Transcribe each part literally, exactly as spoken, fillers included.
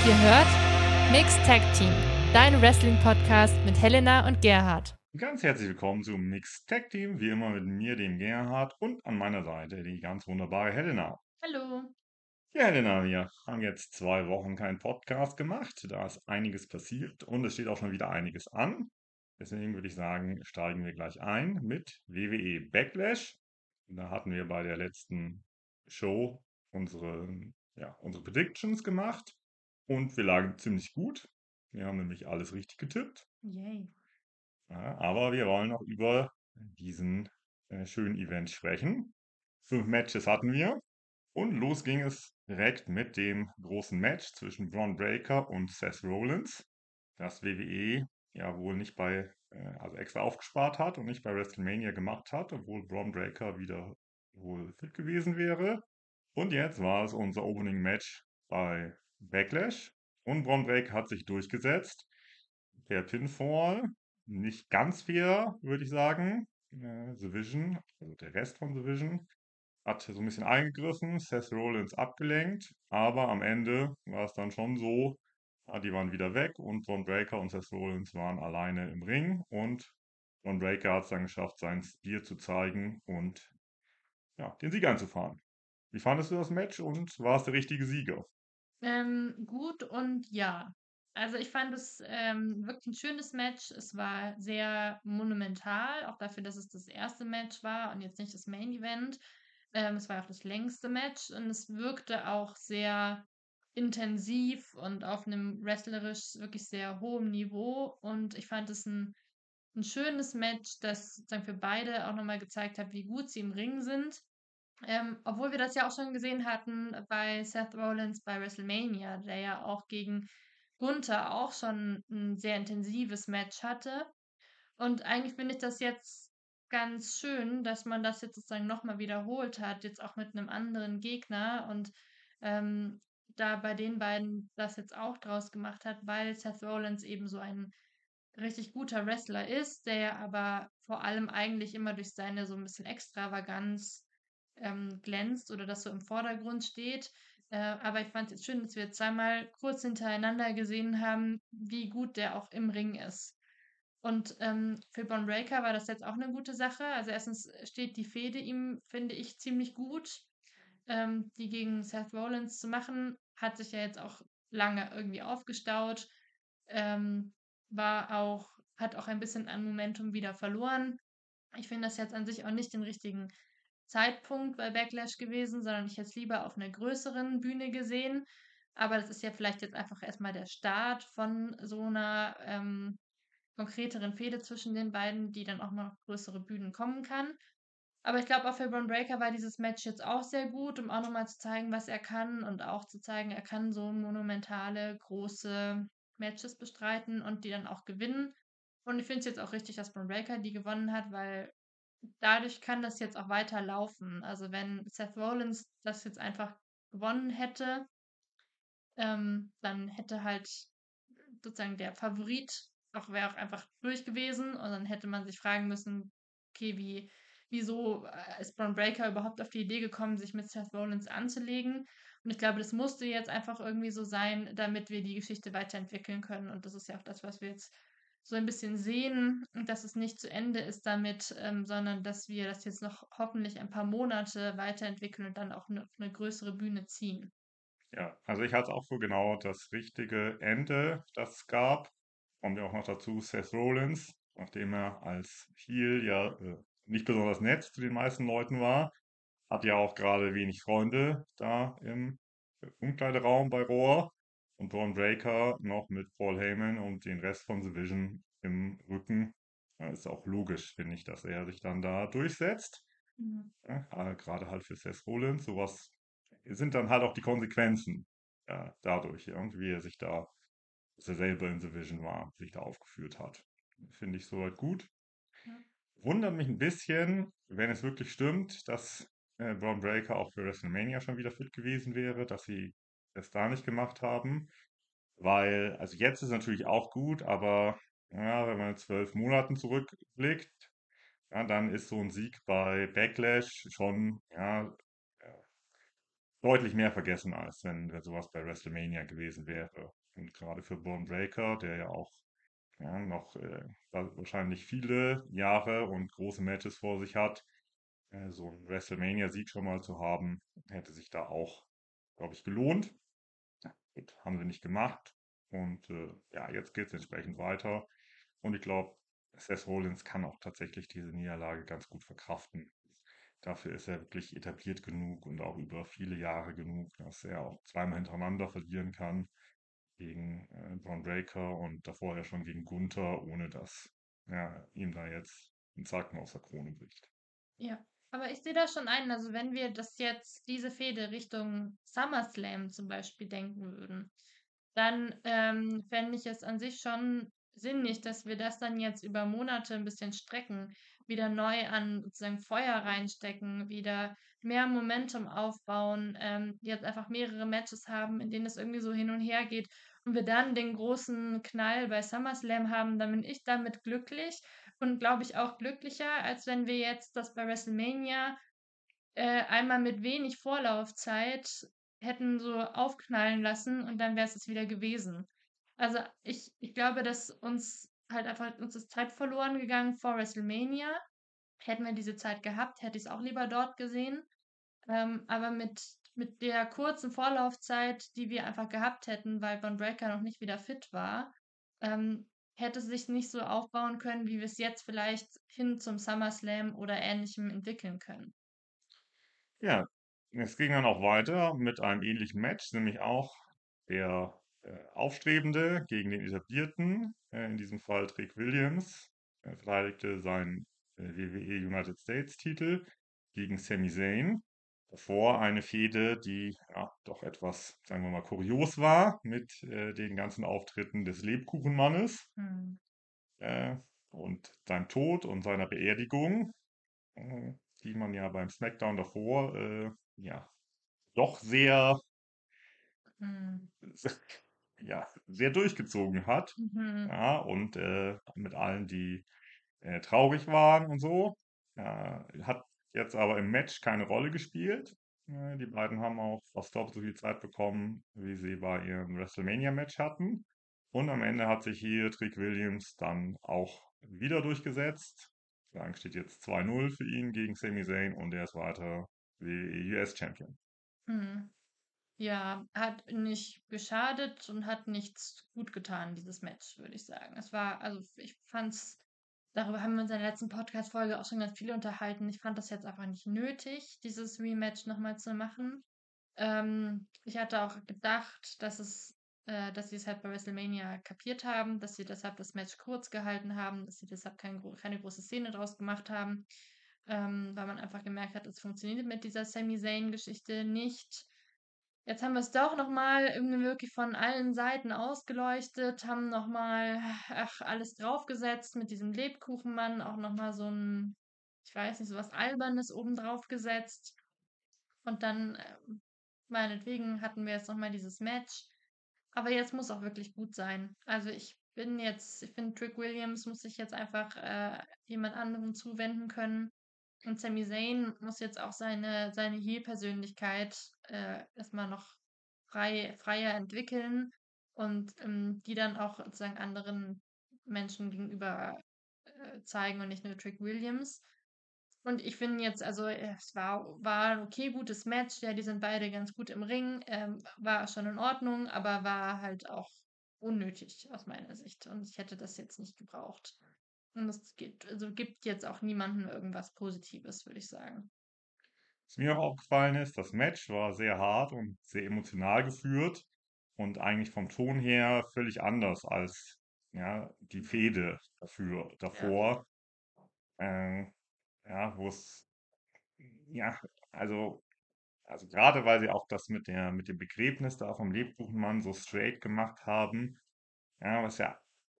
Ihr hört Mixed Tag Team, dein Wrestling-Podcast mit Helena und Gerhard. Ganz herzlich willkommen zum Mixed Tag Team, wie immer mit mir, dem Gerhard, und an meiner Seite die ganz wunderbare Helena. Hallo. Ja, Helena, wir haben jetzt zwei Wochen keinen Podcast gemacht, da ist einiges passiert und es steht auch schon wieder einiges an. Deswegen würde ich sagen, steigen wir gleich ein mit W W E Backlash. Da hatten wir bei der letzten Show unsere, ja, unsere Predictions gemacht und wir lagen ziemlich gut. Wir haben nämlich alles richtig getippt. Yay. Ja, aber wir wollen noch über diesen äh, schönen Event sprechen. Fünf Matches hatten wir und los ging es direkt mit dem großen Match zwischen Bron Breakker und Seth Rollins, das W W E ja wohl nicht bei, äh, also extra aufgespart hat und nicht bei WrestleMania gemacht hat, obwohl Bron Breakker wieder wohl fit gewesen wäre. Und jetzt war es unser Opening Match bei Backlash und Bron Breakker hat sich durchgesetzt. Der Pinfall, nicht ganz fair, würde ich sagen. Äh, The Vision, also der Rest von The Vision, hat so ein bisschen eingegriffen, Seth Rollins abgelenkt, aber am Ende war es dann schon so, ah, die waren wieder weg und Bron Breakker und Seth Rollins waren alleine im Ring und Bron Breakker hat es dann geschafft, seinen Spear zu zeigen und ja, den Sieg einzufahren. Wie fandest du das Match und war es der richtige Sieger? Ähm, gut und ja. Also ich fand es ähm, wirklich ein schönes Match. Es war sehr monumental, auch dafür, dass es das erste Match war und jetzt nicht das Main Event. Ähm, es war auch das längste Match und es wirkte auch sehr intensiv und auf einem wrestlerisch wirklich sehr hohem Niveau. Und ich fand es ein, ein schönes Match, das sozusagen für beide auch nochmal gezeigt hat, wie gut sie im Ring sind. Ähm, obwohl wir das ja auch schon gesehen hatten bei Seth Rollins bei WrestleMania, der ja auch gegen Gunther auch schon ein sehr intensives Match hatte. Und eigentlich finde ich das jetzt ganz schön, dass man das jetzt sozusagen nochmal wiederholt hat, jetzt auch mit einem anderen Gegner und ähm, da bei den beiden das jetzt auch draus gemacht hat, weil Seth Rollins eben so ein richtig guter Wrestler ist, der ja aber vor allem eigentlich immer durch seine so ein bisschen Extravaganz ähm, glänzt oder das so im Vordergrund steht. Äh, aber ich fand es jetzt schön, dass wir zweimal kurz hintereinander gesehen haben, wie gut der auch im Ring ist. Und ähm, für Bron Breakker war das jetzt auch eine gute Sache. Also erstens steht die Fehde ihm, finde ich, ziemlich gut. Ähm, die gegen Seth Rollins zu machen, hat sich ja jetzt auch lange irgendwie aufgestaut. Ähm, war auch, hat auch ein bisschen an Momentum wieder verloren. Ich finde das jetzt an sich auch nicht den richtigen Zeitpunkt bei Backlash gewesen, sondern ich hätte es lieber auf einer größeren Bühne gesehen. Aber das ist ja vielleicht jetzt einfach erstmal der Start von so einer ähm, konkreteren Fehde zwischen den beiden, die dann auch mal auf größere Bühnen kommen kann. Aber ich glaube, auch für Bron Breakker war dieses Match jetzt auch sehr gut, um auch nochmal zu zeigen, was er kann und auch zu zeigen, er kann so monumentale, große Matches bestreiten und die dann auch gewinnen. Und ich finde es jetzt auch richtig, dass Bron Breakker die gewonnen hat, weil dadurch kann das jetzt auch weiter laufen. Also wenn Seth Rollins das jetzt einfach gewonnen hätte, ähm, dann hätte halt sozusagen der Favorit auch wäre auch einfach durch gewesen und dann hätte man sich fragen müssen, okay, wie, wieso äh, ist Braun Breaker überhaupt auf die Idee gekommen, sich mit Seth Rollins anzulegen? Und ich glaube, das musste jetzt einfach irgendwie so sein, damit wir die Geschichte weiterentwickeln können. Und das ist ja auch das, was wir jetzt so ein bisschen sehen, dass es nicht zu Ende ist damit, ähm, sondern dass wir das jetzt noch hoffentlich ein paar Monate weiterentwickeln und dann auch ne- auf eine größere Bühne ziehen. Ja, also ich halte es auch für genau das richtige Ende, das es gab. Kommt ja auch noch dazu, Seth Rollins, nachdem er als Heel ja äh, nicht besonders nett zu den meisten Leuten war, hat ja auch gerade wenig Freunde da im Umkleideraum bei Raw. Und Braun Breaker noch mit Paul Heyman und den Rest von The Vision im Rücken. Ja, ist auch logisch, finde ich, dass er sich dann da durchsetzt. Mhm. Ja, äh, gerade halt für Seth Rollins. Sowas sind dann halt auch die Konsequenzen äh, dadurch, ja, und wie er sich da, dass er selber in The Vision war, sich da aufgeführt hat. Finde ich soweit gut. Ja. Wundert mich ein bisschen, wenn es wirklich stimmt, dass äh, Braun Breaker auch für WrestleMania schon wieder fit gewesen wäre, dass sie es da nicht gemacht haben. Weil, also jetzt ist natürlich auch gut, aber ja, wenn man zwölf Monaten zurückblickt, ja, dann ist so ein Sieg bei Backlash schon, ja, deutlich mehr vergessen, als wenn, wenn sowas bei WrestleMania gewesen wäre. Und gerade für Braun Breaker, der ja auch ja, noch äh, wa- wahrscheinlich viele Jahre und große Matches vor sich hat, äh, so einen WrestleMania-Sieg schon mal zu haben, hätte sich da auch, glaube ich, gelohnt. Gut, haben sie nicht gemacht. Und äh, ja, jetzt geht es entsprechend weiter. Und ich glaube, Seth Rollins kann auch tatsächlich diese Niederlage ganz gut verkraften. Dafür ist er wirklich etabliert genug und auch über viele Jahre genug, dass er auch zweimal hintereinander verlieren kann gegen äh, Braun Breaker und davor ja schon gegen Gunther, ohne dass ja, ihm da jetzt ein Zacken aus der Krone bricht. Ja. Aber ich sehe da schon ein, also wenn wir das jetzt, diese Fehde Richtung SummerSlam zum Beispiel denken würden, dann ähm, fände ich es an sich schon sinnig, dass wir das dann jetzt über Monate ein bisschen strecken, wieder neu an sozusagen Feuer reinstecken, wieder mehr Momentum aufbauen, ähm, jetzt einfach mehrere Matches haben, in denen es irgendwie so hin und her geht und wir dann den großen Knall bei SummerSlam haben, dann bin ich damit glücklich und glaube ich auch glücklicher, als wenn wir jetzt das bei WrestleMania äh, einmal mit wenig Vorlaufzeit hätten so aufknallen lassen und dann wäre es es wieder gewesen. Also ich, ich glaube, dass uns halt einfach, uns ist Zeit verloren gegangen vor WrestleMania. Hätten wir diese Zeit gehabt, hätte ich es auch lieber dort gesehen. Ähm, aber mit, mit der kurzen Vorlaufzeit, die wir einfach gehabt hätten, weil Von Breakker noch nicht wieder fit war, ähm, hätte es sich nicht so aufbauen können, wie wir es jetzt vielleicht hin zum SummerSlam oder Ähnlichem entwickeln können. Ja, es ging dann auch weiter mit einem ähnlichen Match, nämlich auch der äh, Aufstrebende gegen den Etablierten, äh, in diesem Fall Trick Williams, äh, verteidigte seinen äh, W W E United States Titel gegen Sami Zayn. Davor eine Fehde, die ja, doch etwas, sagen wir mal, kurios war mit äh, den ganzen Auftritten des Lebkuchenmannes Hm. äh, und seinem Tod und seiner Beerdigung, äh, die man ja beim SmackDown davor äh, ja doch sehr, Mhm. ja, sehr durchgezogen hat. Mhm. Ja, und äh, mit allen, die äh, traurig waren und so. Ja, hat jetzt aber im Match keine Rolle gespielt. Äh, die beiden haben auch fast doppelt so viel Zeit bekommen, wie sie bei ihrem WrestleMania-Match hatten. Und am Ende hat sich hier Trick Williams dann auch wieder durchgesetzt. Sagen steht jetzt zwei null für ihn gegen Sami Zayn und er ist weiter wie U S-Champion. Mhm. Ja, hat nicht geschadet und hat nichts gut getan, dieses Match, würde ich sagen. Es war, also ich fand's, darüber haben wir uns in der letzten Podcast-Folge auch schon ganz viel unterhalten. Ich fand das jetzt einfach nicht nötig, dieses Rematch nochmal zu machen. Ähm, ich hatte auch gedacht, dass es, äh, dass sie es halt bei WrestleMania kapiert haben, dass sie deshalb das Match kurz gehalten haben, dass sie deshalb kein, gro- keine große Szene draus gemacht haben, ähm, weil man einfach gemerkt hat, es funktioniert mit dieser Sami Zayn-Geschichte nicht. Jetzt haben wir es doch nochmal irgendwie wirklich von allen Seiten ausgeleuchtet, haben nochmal, ach, alles draufgesetzt mit diesem Lebkuchenmann, auch nochmal so ein, ich weiß nicht, so was Albernes oben drauf gesetzt. Und dann, ähm, meinetwegen hatten wir jetzt nochmal dieses Match. Aber jetzt muss auch wirklich gut sein. Also ich bin jetzt, ich finde, Trick Williams muss sich jetzt einfach äh, jemand anderem zuwenden können. Und Sami Zayn muss jetzt auch seine, seine Heel-Persönlichkeit äh, erstmal noch frei, freier entwickeln und ähm, die dann auch sozusagen anderen Menschen gegenüber äh, zeigen und nicht nur Trick Williams. Und ich finde jetzt, also äh, es war, war ein okay, gutes Match. Ja, die sind beide ganz gut im Ring. Ähm, war schon in Ordnung, aber war halt auch unnötig aus meiner Sicht. Und ich hätte das jetzt nicht gebraucht. Und es gibt, also gibt jetzt auch niemandem irgendwas Positives, würde ich sagen. Was mir auch aufgefallen ist, das Match war sehr hart und sehr emotional geführt und eigentlich vom Ton her völlig anders als ja, die Fehde dafür Ja. davor. Äh, ja, wo es, ja, also, also gerade weil sie auch das mit der, mit dem Begräbnis da vom Lebkuchenmann so straight gemacht haben, ja, was ja,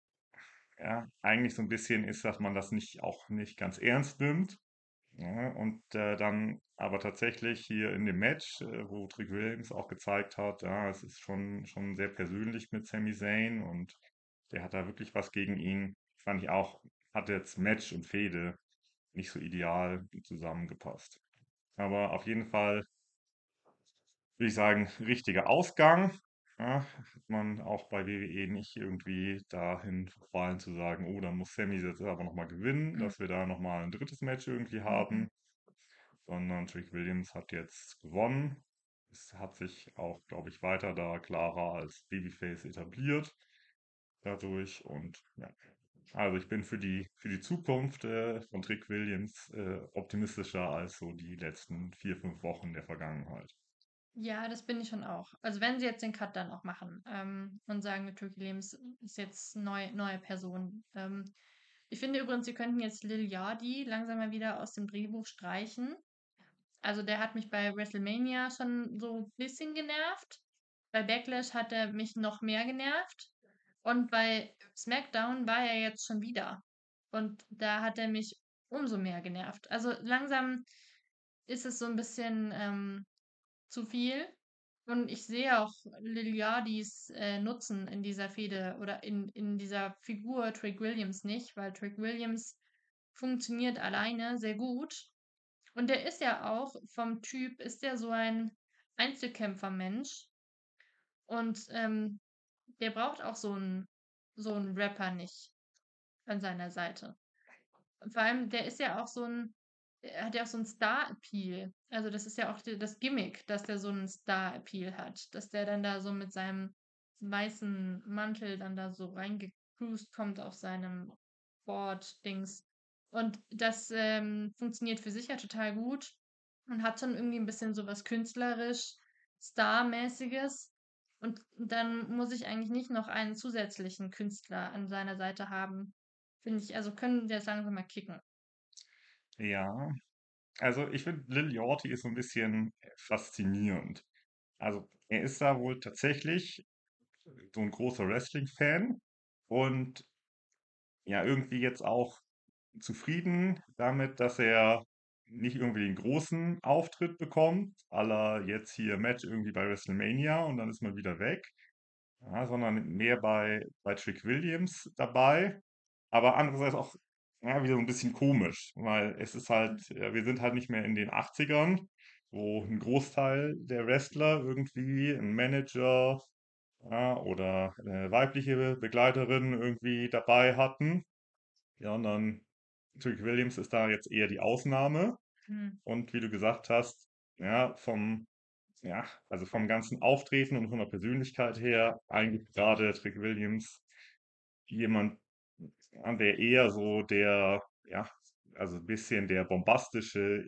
ja eigentlich so ein bisschen ist, dass man das nicht auch nicht ganz ernst nimmt. Ja, und äh, dann aber tatsächlich hier in dem Match, äh, wo Trick Williams auch gezeigt hat, ja, es ist schon, schon sehr persönlich mit Sami Zayn und der hat da wirklich was gegen ihn. Fand ich auch, hat jetzt Match und Fehde nicht so ideal zusammengepasst. Aber auf jeden Fall würde ich sagen, richtiger Ausgang. Ja, hat man auch bei W W E nicht irgendwie dahin verfallen zu sagen, oh, dann muss Sammy jetzt aber nochmal gewinnen, Mhm. dass wir da nochmal ein drittes Match irgendwie Mhm. haben, sondern Trick Williams hat jetzt gewonnen. Es hat sich auch, glaube ich, weiter da klarer als Babyface etabliert dadurch und ja. Also ich bin für die, für die Zukunft äh, von Trick Williams äh, optimistischer als so die letzten vier, fünf Wochen der Vergangenheit. Ja, das bin ich schon auch. Also wenn sie jetzt den Cut dann auch machen ähm, und sagen, mit Tricky Williams ist jetzt neu, neue Person. Ähm, ich finde übrigens, sie könnten jetzt Lil Yachty langsam mal wieder aus dem Drehbuch streichen. Also der hat mich bei WrestleMania schon so ein bisschen genervt. Bei Backlash hat er mich noch mehr genervt. Und bei SmackDown war er jetzt schon wieder. Und da hat er mich umso mehr genervt. Also langsam ist es so ein bisschen ähm, zu viel. Und ich sehe auch Liliadis äh, Nutzen in dieser Fehde oder in, in dieser Figur Trick Williams nicht, weil Trick Williams funktioniert alleine sehr gut. Und der ist ja auch vom Typ, ist der so ein Einzelkämpfermensch. Und ähm, der braucht auch so einen so einen Rapper nicht an seiner Seite. Vor allem, der ist ja auch so ein, er hat ja auch so einen Star-Appeal. Also das ist ja auch die, das Gimmick, dass der so einen Star-Appeal hat. Dass der dann da so mit seinem weißen Mantel dann da so reingecruised kommt auf seinem Board-Dings. Und das ähm, funktioniert für sich ja total gut und hat schon irgendwie ein bisschen so was künstlerisch Star-mäßiges. Und dann muss ich eigentlich nicht noch einen zusätzlichen Künstler an seiner Seite haben. Finde ich, also können wir jetzt langsam mal kicken. Ja, also ich finde, Lil Yachty ist so ein bisschen faszinierend. Also er ist da wohl tatsächlich so ein großer Wrestling-Fan und ja, irgendwie jetzt auch zufrieden damit, dass er nicht irgendwie den großen Auftritt bekommt, à la jetzt hier Match irgendwie bei WrestleMania und dann ist man wieder weg, ja, sondern mehr bei, bei Trick Williams dabei, aber andererseits auch ja, wieder so ein bisschen komisch, weil es ist halt, ja, wir sind halt nicht mehr in den Achtzigern, wo ein Großteil der Wrestler irgendwie einen Manager ja, oder eine weibliche Begleiterin irgendwie dabei hatten. Ja, und dann Trick Williams ist da jetzt eher die Ausnahme. Hm. Und wie du gesagt hast, ja, vom, ja, also vom ganzen Auftreten und von der Persönlichkeit her, eigentlich gerade Trick Williams jemand, ja, der eher so der, ja, also ein bisschen der bombastische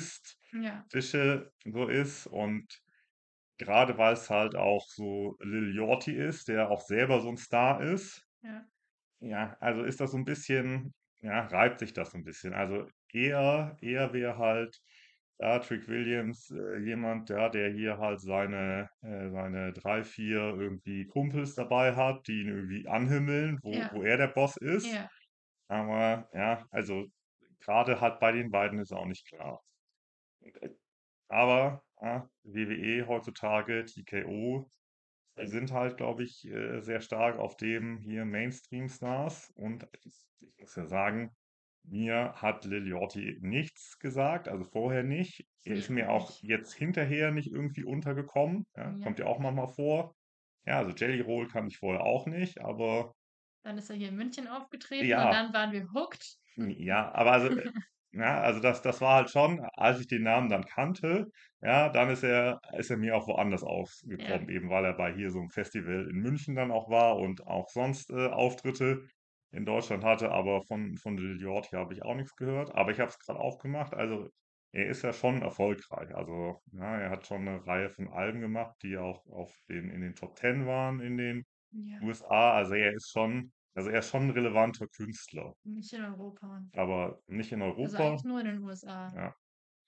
Ja, Egoistische so ist. Und gerade weil es halt auch so Lil Yachty ist, der auch selber so ein Star ist, ja, ja, also ist das so ein bisschen ja, reibt sich das so ein bisschen. Also eher eher wäre halt, ja, Trick Williams, äh, jemand, ja, der hier halt seine äh, seine drei, vier irgendwie Kumpels dabei hat, die ihn irgendwie anhimmeln, wo ja, wo er der Boss ist. ja. Aber ja, also gerade halt bei den beiden ist auch nicht klar. Äh, aber, ja, W W E heutzutage, T K O, die sind halt, glaube ich, äh, sehr stark auf dem hier Mainstream-Stars. Und ich, ich muss ja sagen, mir hat Lil Yachty nichts gesagt, also vorher nicht. Er ist Mir auch mir auch nicht. jetzt hinterher nicht irgendwie untergekommen. Ja, Mir kommt ja auch auch nicht. manchmal vor. Ja, also Jelly Roll kann ich vorher auch nicht, aber Dann ist er hier in München aufgetreten und ja, dann waren wir hooked. ja, aber also, äh, ja, also das, das war halt schon, als ich den Namen dann kannte, ja, dann ist er, ist er mir auch woanders Ja, aufgekommen, eben weil er bei hier so einem Festival in München dann auch war und auch sonst äh, Auftritte in Deutschland hatte, aber von, von Lil Yachty habe ich auch nichts gehört. Aber ich habe es gerade aufgemacht, also er ist ja schon erfolgreich. Also, ja, er hat schon eine Reihe von Alben gemacht, die auch auf den, in den Top Ten waren in den ja. U S A. Also er ist schon, also er ist schon ein relevanter Künstler. Nicht in Europa. Aber nicht in Also Europa. eigentlich nur in den U S A. Ja,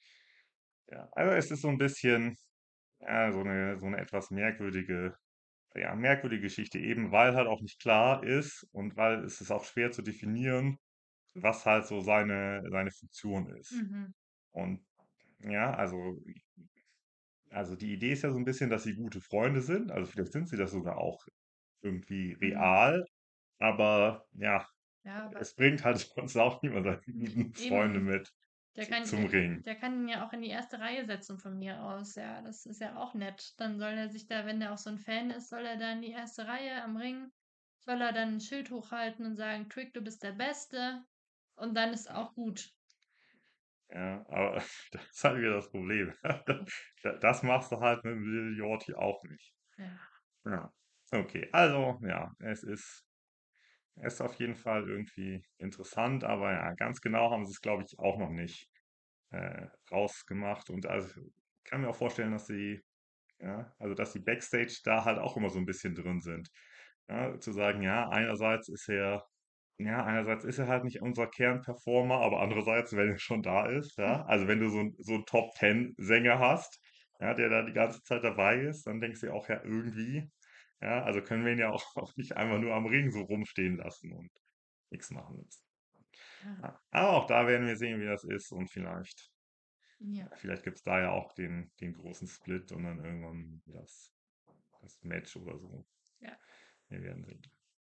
ja. Also es ist so ein bisschen, ja, so eine, so eine etwas merkwürdige, ja, merkwürdige Geschichte, eben weil halt auch nicht klar ist und weil es ist auch schwer zu definieren, was halt so seine, seine Funktion ist. Mhm. Und ja, also, also die Idee ist ja so ein bisschen, dass sie gute Freunde sind. Also vielleicht sind sie das sogar auch irgendwie Mhm. real. Aber ja, Ja, aber es bringt halt sonst auch niemand seine guten Freunde eben, mit. Der zu, kann, zum der, Ring. der kann ihn ja auch in die erste Reihe setzen von mir aus. Ja, das ist ja auch nett. Dann soll er sich da, wenn er auch so ein Fan ist, soll er da in die erste Reihe am Ring, soll er dann ein Schild hochhalten und sagen, Trick, du bist der Beste. Und dann ist auch gut. Ja, aber das ist halt wieder das Problem. Da- Das machst du halt mit dem Lil Yachty auch nicht. Ja. Ja. Okay, also ja, es ist, es ist auf jeden Fall irgendwie interessant, aber ja, ganz genau haben sie es, glaube ich, auch noch nicht äh, rausgemacht. Und also ich kann mir auch vorstellen, dass sie, ja, also dass die Backstage da halt auch immer so ein bisschen drin sind. Ja, zu sagen, ja, einerseits ist er, ja, einerseits ist er halt nicht unser Kernperformer, aber andererseits, wenn er schon da ist, ja, also wenn du so, ein- so einen Top-Ten-Sänger hast, ja, der da die ganze Zeit dabei ist, dann denkst du ja auch, ja, irgendwie, ja, also können wir ihn ja auch, auch nicht einfach nur am Ring so rumstehen lassen und nichts machen lassen. Ja. Ja, aber auch da werden wir sehen, wie das ist und vielleicht, Ja. vielleicht gibt es da ja auch den, den großen Split und dann irgendwann das, das Match oder so. Ja. Wir werden sehen.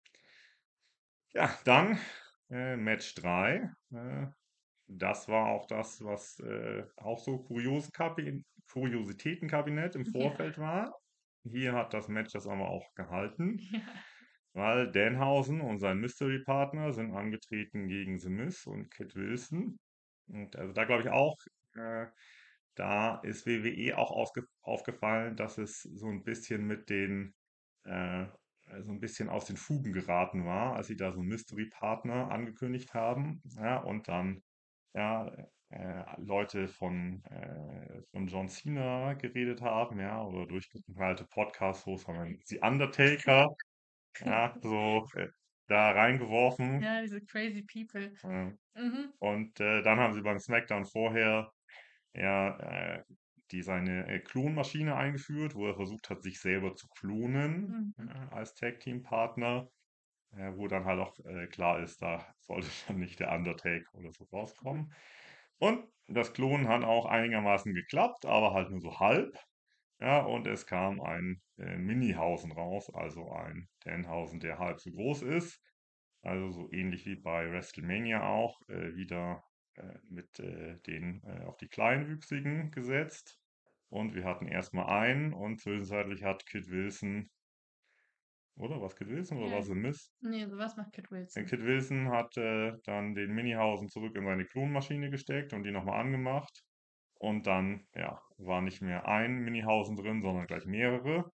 Ja, dann äh, Match drei. Äh, das war auch das, was äh, auch so Kuriosen Kuriositätenkabinett im Ja. Vorfeld war. Hier hat das Match das aber auch gehalten, Ja. weil Danhausen und sein Mystery-Partner sind angetreten gegen The Miz und Kit Wilson. Und also da glaube ich auch, äh, da ist W W E auch ausge aufgefallen, dass es so ein bisschen mit den, äh, so ein bisschen aus den Fugen geraten war, als sie da so einen Mystery-Partner angekündigt haben. Ja, und dann ja, äh, Leute von, äh, von John Cena geredet haben, ja, oder durchgeknallte Podcast-Hosts haben The Undertaker, ja, so äh, da reingeworfen. Ja, diese crazy people. Äh, Mhm. und äh, dann haben sie beim SmackDown vorher ja, äh, die seine äh, Klonmaschine eingeführt, wo er versucht hat, sich selber zu klonen äh, Mhm. als Tag-Team-Partner, äh, wo dann halt auch äh, klar ist, da sollte dann nicht der Undertaker oder so rauskommen. Und das Klonen hat auch einigermaßen geklappt, aber halt nur so halb. Ja, und es kam ein äh, Minihausen raus, also ein Danhausen, der halb so groß ist. Also so ähnlich wie bei WrestleMania auch, äh, wieder äh, mit äh, den äh, auf die Kleinwüchsigen gesetzt. Und wir hatten erstmal einen und zwischenzeitlich hat Kid Wilson, oder was Kid Wilson oder Ja. was The Miz? Nee, sowas macht Kit Äh, Wilson. Kid Wilson hat äh, dann den Minihausen zurück in seine Klonmaschine gesteckt und die nochmal angemacht. Und dann, ja, war nicht mehr ein Minihausen drin, sondern gleich mehrere.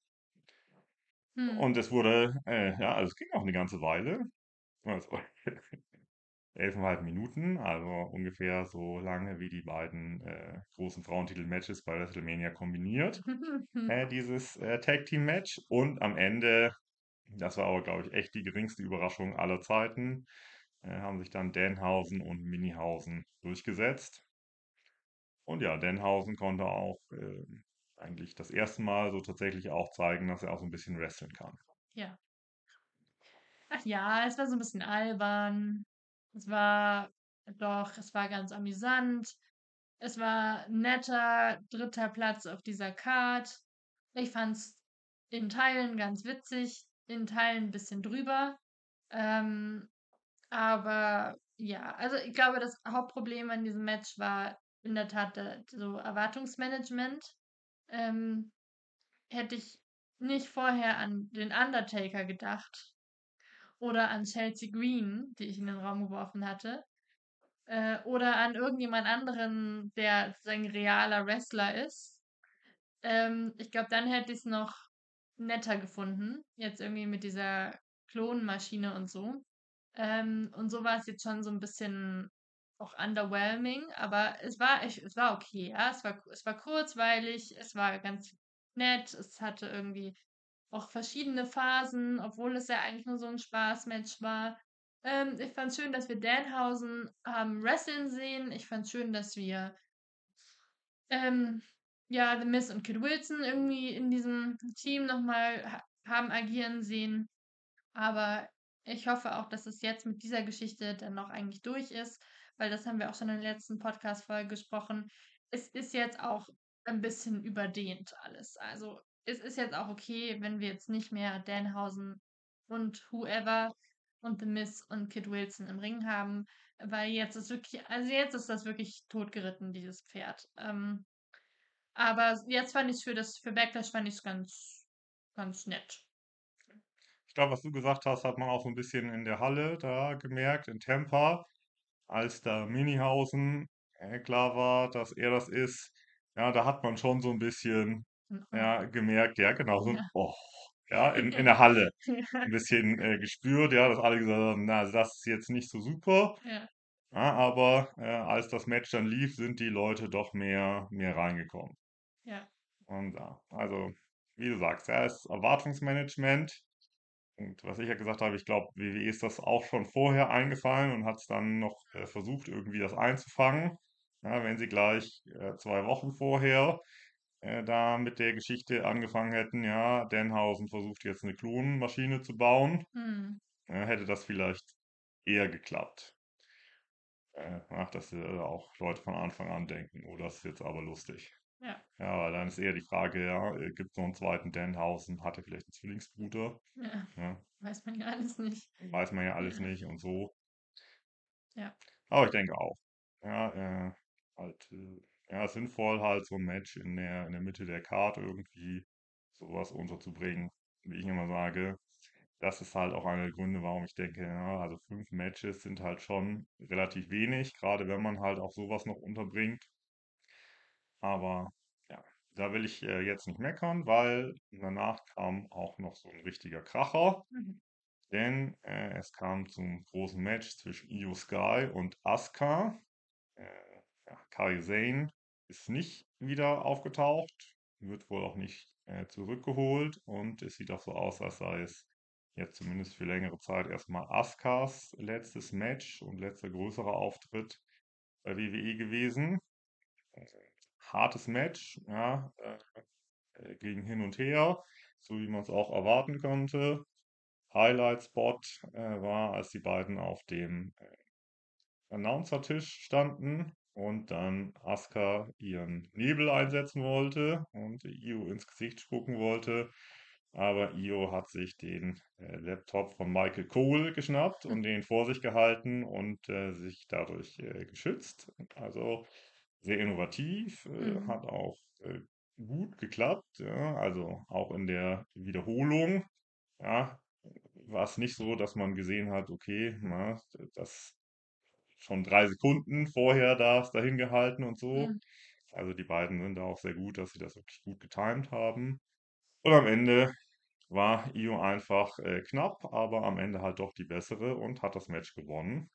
Hm. Und es wurde, äh, ja, also es ging auch eine ganze Weile. Also elf Komma fünf Minuten, also ungefähr so lange wie die beiden äh, großen Frauentitel-Matches bei WrestleMania kombiniert. Äh, dieses äh, Tag-Team-Match. Und am Ende, das war aber, glaube ich, echt die geringste Überraschung aller Zeiten, äh, haben sich dann Danhausen und Minihausen durchgesetzt. Und ja, Danhausen konnte auch äh, eigentlich das erste Mal so tatsächlich auch zeigen, dass er auch so ein bisschen wresteln kann. Ja. Ach ja, es war so ein bisschen albern. Es war doch, es war ganz amüsant. Es war 'n netter dritter Platz auf dieser Card. Ich fand's in Teilen ganz witzig, in Teilen 'n bisschen drüber. Ähm, aber ja, also ich glaube, das Hauptproblem an diesem Match war in der Tat der so Erwartungsmanagement. Ähm, hätte ich nicht vorher an den Undertaker gedacht oder an Chelsea Green, die ich in den Raum geworfen hatte, äh, oder an irgendjemand anderen, der sozusagen realer Wrestler ist. Ähm, ich glaube, dann hätte ich es noch netter gefunden. Jetzt irgendwie mit dieser Klonmaschine und so. Ähm, und so war es jetzt schon so ein bisschen auch underwhelming, aber es war, ich, es war okay, ja. Es war, es war kurzweilig, es war ganz nett, es hatte irgendwie auch verschiedene Phasen, obwohl es ja eigentlich nur so ein Spaßmatch war. Ähm, ich fand schön, dass wir Danhausen haben wrestlen sehen. Ich fand schön, dass wir ähm, ja, The Miz und Kid Wilson irgendwie in diesem Team nochmal ha haben agieren sehen. Aber ich hoffe auch, dass es jetzt mit dieser Geschichte dann noch eigentlich durch ist, weil das haben wir auch schon in der letzten Podcast-Folge gesprochen. Es ist jetzt auch ein bisschen überdehnt alles. Also es ist jetzt auch okay, wenn wir jetzt nicht mehr Danhausen und whoever und The Miz und Kid Wilson im Ring haben. weil jetzt ist wirklich, also jetzt ist das wirklich totgeritten, dieses Pferd. Ähm, aber jetzt fand ich für das, für Backlash fand ich es ganz, ganz nett. Ich glaube, was du gesagt hast, hat man auch so ein bisschen in der Halle da gemerkt, in Tampa, als da Minihausen äh, klar war, dass er das ist. Ja, da hat man schon so ein bisschen Und, ja, oh, gemerkt, ja, genau, so ein ja. Oh, ja, in, in der Halle Ja, ein bisschen äh, gespürt, ja, dass alle gesagt haben, na, also das ist jetzt nicht so super. ja, Ja, aber äh, als das Match dann lief, sind die Leute doch mehr, mehr reingekommen. ja. Und ja, also, wie du sagst, ja, es ist Erwartungsmanagement. Und was ich ja gesagt habe, ich glaube, W W E ist das auch schon vorher eingefallen und hat es dann noch äh, versucht, irgendwie das einzufangen. Ja, wenn sie gleich äh, zwei Wochen vorher äh, da mit der Geschichte angefangen hätten, ja, Danhausen versucht jetzt eine Klonmaschine zu bauen, Hm, äh, hätte das vielleicht eher geklappt. Äh, ach, dass äh, auch Leute von Anfang an denken, oh, das ist jetzt aber lustig. ja, Ja, weil dann ist eher die Frage, ja, äh, gibt es noch einen zweiten Danhausen? Hat er vielleicht einen Zwillingsbruder? ja. Ja, Weiß man ja alles nicht. weiß man ja alles Ja, nicht und so. ja. Aber ich denke auch. Ja, äh, halt, äh, ja, sinnvoll halt so ein Match in der, in der Mitte der Card irgendwie sowas unterzubringen. Wie ich immer sage, das ist halt auch einer der Gründe, warum ich denke, ja, also fünf Matches sind halt schon relativ wenig, gerade wenn man halt auch sowas noch unterbringt. Aber ja, da will ich äh, jetzt nicht meckern, weil danach kam auch noch so ein richtiger Kracher. Mhm. Denn äh, es kam zum großen Match zwischen Io Sky und Asuka. Äh, ja, Kairi Sane ist nicht wieder aufgetaucht, wird wohl auch nicht äh, zurückgeholt und es sieht auch so aus, als sei es jetzt zumindest für längere Zeit erstmal Asukas letztes Match und letzter größerer Auftritt bei W W E gewesen. Äh, hartes Match, ja, äh, äh, ging hin und her, so wie man es auch erwarten konnte. Highlight-Spot äh, war, als die beiden auf dem Announcer-Tisch standen und dann Asuka ihren Nebel einsetzen wollte und Io ins Gesicht spucken wollte. Aber Io hat sich den äh, Laptop von Michael Cole geschnappt und den vor sich gehalten und äh, sich dadurch äh, geschützt. Also sehr innovativ, äh, Mhm. hat auch äh, gut geklappt. Ja, also auch in der Wiederholung. Ja, war es nicht so, dass man gesehen hat, okay, na, das schon drei Sekunden vorher das dahin gehalten und so. Mhm. Also die beiden sind da auch sehr gut, dass sie das wirklich gut getimt haben. Und am Ende war Io einfach äh, knapp, aber am Ende halt doch die bessere und hat das Match gewonnen.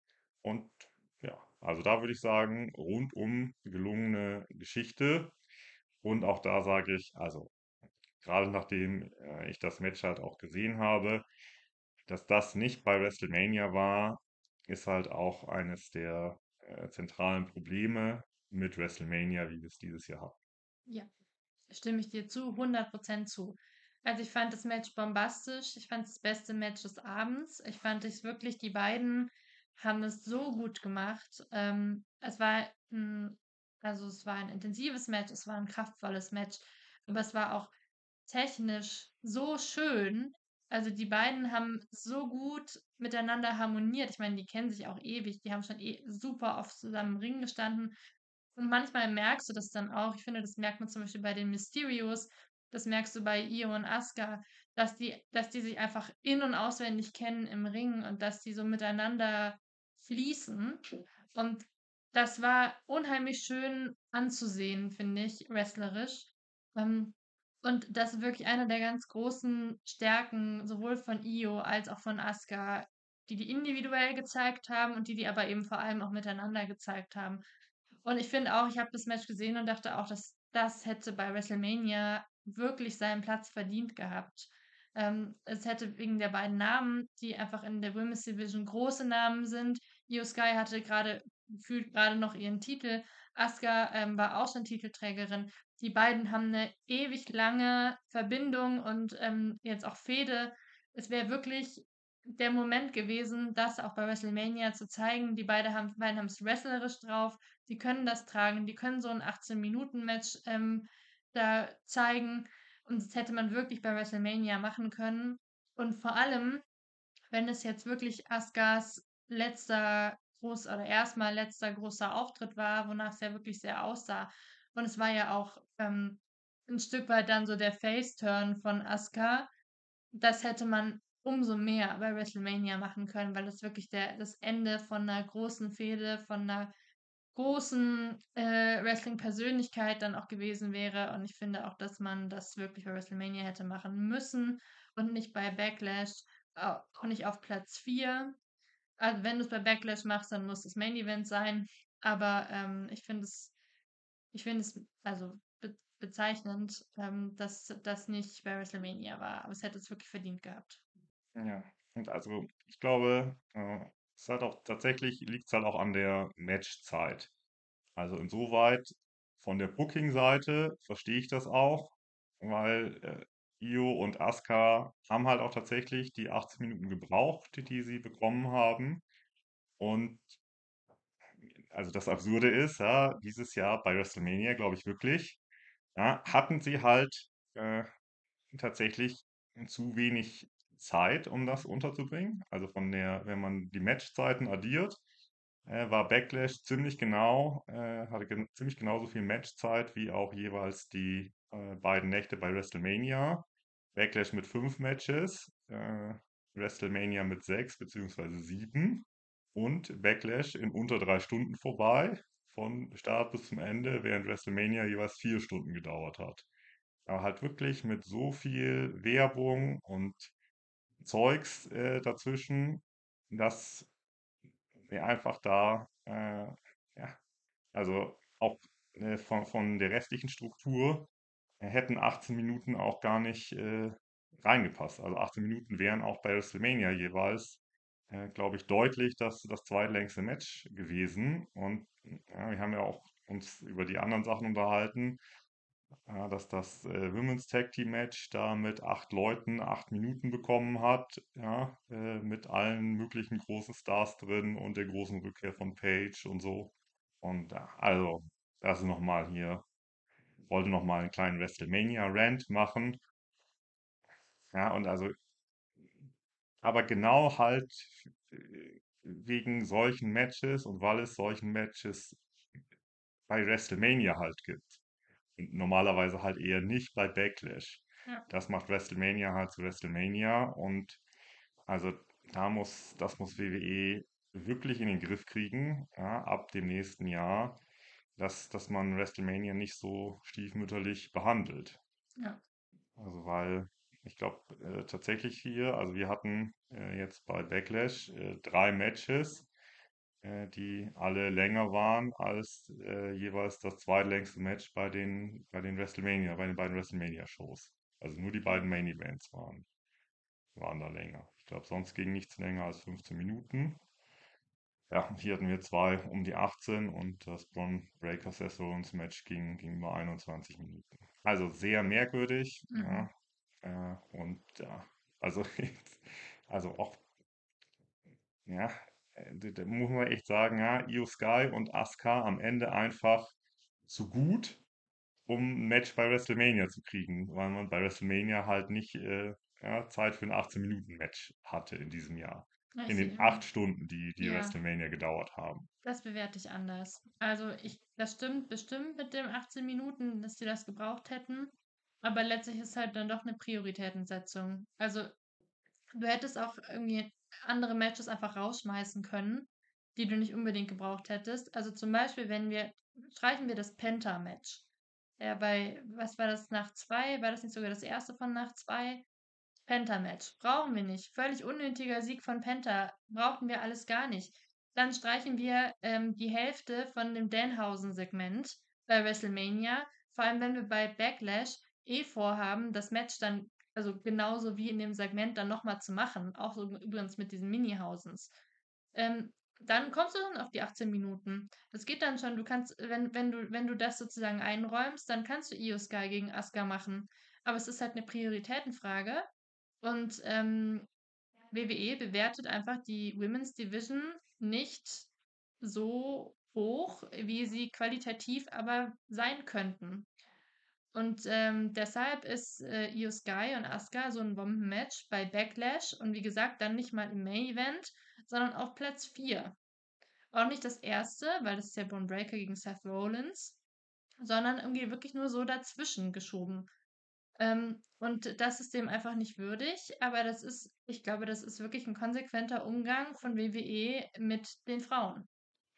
Und ja, also da würde ich sagen, rundum gelungene Geschichte. Und auch da sage ich, also gerade nachdem äh, ich das Match halt auch gesehen habe, dass das nicht bei WrestleMania war, ist halt auch eines der äh, zentralen Probleme mit WrestleMania, wie wir es dieses Jahr haben. Ja, stimme ich dir zu, hundert Prozent zu. Also ich fand das Match bombastisch. Ich fand es das beste Match des Abends. Ich fand es wirklich, die beiden haben es so gut gemacht. Ähm, es war ein, also es war ein intensives Match, es war ein kraftvolles Match, aber es war auch technisch so schön. Also die beiden haben so gut miteinander harmoniert. Ich meine, die kennen sich auch ewig. Die haben schon eh super oft zusammen im Ring gestanden. Und manchmal merkst du das dann auch. Ich finde, das merkt man zum Beispiel bei den Mysterios. Das merkst du bei Io und Asuka, dass die, dass die sich einfach in- und auswendig kennen im Ring und dass die so miteinander fließen. Und das war unheimlich schön anzusehen, finde ich, wrestlerisch. Ähm, und das ist wirklich eine der ganz großen Stärken, sowohl von Io als auch von Asuka, die die individuell gezeigt haben und die die aber eben vor allem auch miteinander gezeigt haben. Und ich finde auch, ich habe das Match gesehen und dachte auch, dass das hätte bei WrestleMania wirklich seinen Platz verdient gehabt. Ähm, es hätte wegen der beiden Namen, die einfach in der Women's Division große Namen sind. Io Sky hatte gerade gefühlt gerade noch ihren Titel. Asuka ähm, war auch schon Titelträgerin. Die beiden haben eine ewig lange Verbindung und ähm, jetzt auch Fehde. Es wäre wirklich der Moment gewesen, das auch bei WrestleMania zu zeigen. Die beide haben, beiden haben es wrestlerisch drauf, die können das tragen, die können so ein achtzehn-Minuten-Match ähm, da zeigen. Und das hätte man wirklich bei WrestleMania machen können. Und vor allem, wenn es jetzt wirklich Askas letzter groß oder erstmal letzter großer Auftritt war, wonach es ja wirklich sehr aussah. Und es war ja auch ähm, ein Stück weit dann so der Face-Turn von Asuka. Das hätte man umso mehr bei WrestleMania machen können, weil das wirklich der, das Ende von einer großen Fehde, von einer großen äh, Wrestling-Persönlichkeit dann auch gewesen wäre. Und ich finde auch, dass man das wirklich bei WrestleMania hätte machen müssen und nicht bei Backlash, au- auch nicht auf Platz vier. Also wenn du es bei Backlash machst, dann muss es Main Event sein. Aber ähm, ich finde es, ich finde es also be bezeichnend, ähm, dass das nicht bei WrestleMania war. Aber es hätte es wirklich verdient gehabt. Ja, und also ich glaube, äh, es hat auch tatsächlich liegt es halt auch an der Matchzeit. Also insoweit von der Booking-Seite verstehe ich das auch, weil äh, Io und Asuka haben halt auch tatsächlich die achtzehn Minuten gebraucht, die, die sie bekommen haben. Und also das Absurde ist, ja, dieses Jahr bei WrestleMania, glaube ich wirklich, ja, hatten sie halt äh, tatsächlich zu wenig Zeit, um das unterzubringen. Also von der, wenn man die Matchzeiten addiert, äh, war Backlash ziemlich genau, äh, hatte gen ziemlich genauso viel Matchzeit wie auch jeweils die äh, beiden Nächte bei WrestleMania. Backlash mit fünf Matches, äh, WrestleMania mit sechs beziehungsweise sieben und Backlash in unter drei Stunden vorbei, von Start bis zum Ende, während WrestleMania jeweils vier Stunden gedauert hat. Aber halt wirklich mit so viel Werbung und Zeugs äh, dazwischen, dass wir einfach da, äh, ja, also auch äh, von, von der restlichen Struktur äh, hätten achtzehn Minuten auch gar nicht äh, reingepasst. Also achtzehn Minuten wären auch bei WrestleMania jeweils, äh, glaube ich, deutlich das, das zweitlängste Match gewesen. Und ja, wir haben ja auch uns über die anderen Sachen unterhalten. Ja, dass das äh, Women's Tag Team Match da mit acht Leuten acht Minuten bekommen hat, ja, äh, mit allen möglichen großen Stars drin und der großen Rückkehr von Paige und so. Und ja, also, das ist nochmal hier, wollte nochmal einen kleinen WrestleMania-Rant machen. Ja, und also, aber genau halt äh, wegen solchen Matches und weil es solchen Matches bei WrestleMania halt gibt. Und normalerweise halt eher nicht bei Backlash. Ja, Das macht WrestleMania halt zu WrestleMania und also da muss, das muss W W E wirklich in den Griff kriegen, ja, ab dem nächsten Jahr, dass, dass man WrestleMania nicht so stiefmütterlich behandelt. ja, Also weil ich glaube äh, tatsächlich hier, also wir hatten äh, jetzt bei Backlash äh, drei Matches, äh, die alle länger waren als äh, jeweils das zweitlängste Match bei den, bei den WrestleMania, bei den beiden WrestleMania-Shows. Also nur die okay. beiden Main Events waren, waren da länger. Ich glaube, sonst ging nichts länger als fünfzehn Minuten. Ja, hier hatten wir zwei um die achtzehn und das Bron Breakker Seth Rollins Match ging, ging über einundzwanzig Minuten. Also sehr merkwürdig, Mhm. ja. Äh, und ja, also, also auch ja, äh, da da muss man echt sagen, ja, Io Sky und Asuka am Ende einfach zu gut, um ein Match bei WrestleMania zu kriegen, weil man bei WrestleMania halt nicht äh, ja, Zeit für ein achtzehn-Minuten-Match hatte in diesem Jahr. Ja, ich In den sehe. acht Stunden, die die Ja, WrestleMania gedauert haben. das bewerte ich anders. Also ich, das stimmt bestimmt mit dem achtzehn Minuten, dass sie das gebraucht hätten. Aber letztlich ist halt dann doch eine Prioritätensetzung. Also du hättest auch irgendwie andere Matches einfach rausschmeißen können, die du nicht unbedingt gebraucht hättest. Also zum Beispiel, wenn wir, streichen wir das Penta-Match. Ja, bei, was war das, Nacht zwei? War das nicht sogar das erste von Nacht zwei? Penta-Match. Brauchen wir nicht. Völlig unnötiger Sieg von Penta. Brauchten wir alles gar nicht. Dann streichen wir ähm, die Hälfte von dem Danhausen-Segment bei WrestleMania. Vor allem, wenn wir bei Backlash eh vorhaben, das Match dann, also genauso wie in dem Segment, dann nochmal zu machen. Auch so übrigens mit diesen Mini-Hausens. Ähm, dann kommst du dann auf die achtzehn Minuten. Das geht dann schon. Du kannst, wenn, wenn du, wenn du das sozusagen einräumst, dann kannst du Io Sky gegen Asuka machen. Aber es ist halt eine Prioritätenfrage. Und ähm, W W E bewertet einfach die Women's Division nicht so hoch, wie sie qualitativ aber sein könnten. Und ähm, deshalb ist äh, Io Sky und Asuka so ein Bombenmatch bei Backlash und wie gesagt, dann nicht mal im Main Event, sondern auf Platz vier. Auch nicht das erste, weil das ist ja Bron Breakker gegen Seth Rollins, sondern irgendwie wirklich nur so dazwischen geschoben. Ähm, und das ist dem einfach nicht würdig, aber das ist, ich glaube, das ist wirklich ein konsequenter Umgang von W W E mit den Frauen.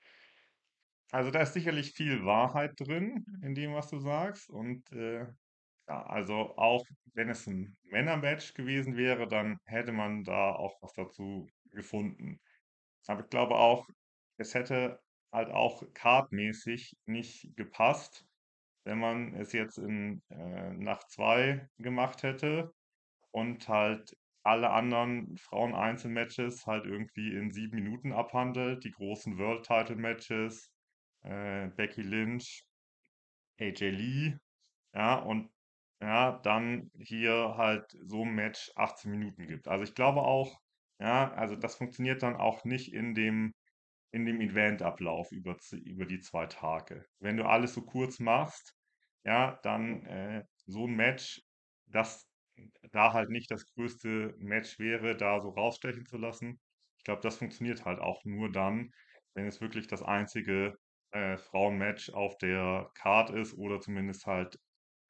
Also da ist sicherlich viel Wahrheit drin Mhm. in dem, was du sagst. Und äh, ja, also auch wenn es ein Männermatch gewesen wäre, dann hätte man da auch was dazu gefunden. Aber ich glaube auch, es hätte halt auch cardmäßig nicht gepasst, wenn man es jetzt in äh, Nacht zwei gemacht hätte und halt alle anderen Frauen-Einzelmatches halt irgendwie in sieben Minuten abhandelt, die großen World-Title-Matches, äh, Becky Lynch, A J Lee, ja, und ja, dann hier halt so ein Match achtzehn Minuten gibt. Also ich glaube auch, ja, also das funktioniert dann auch nicht in dem in dem Eventablauf über, z- über die zwei Tage. Wenn du alles so kurz machst, ja, dann äh, so ein Match, das da halt nicht das größte Match wäre, da so rausstechen zu lassen. Ich glaube, das funktioniert halt auch nur dann, wenn es wirklich das einzige äh, Frauenmatch auf der Card ist oder zumindest halt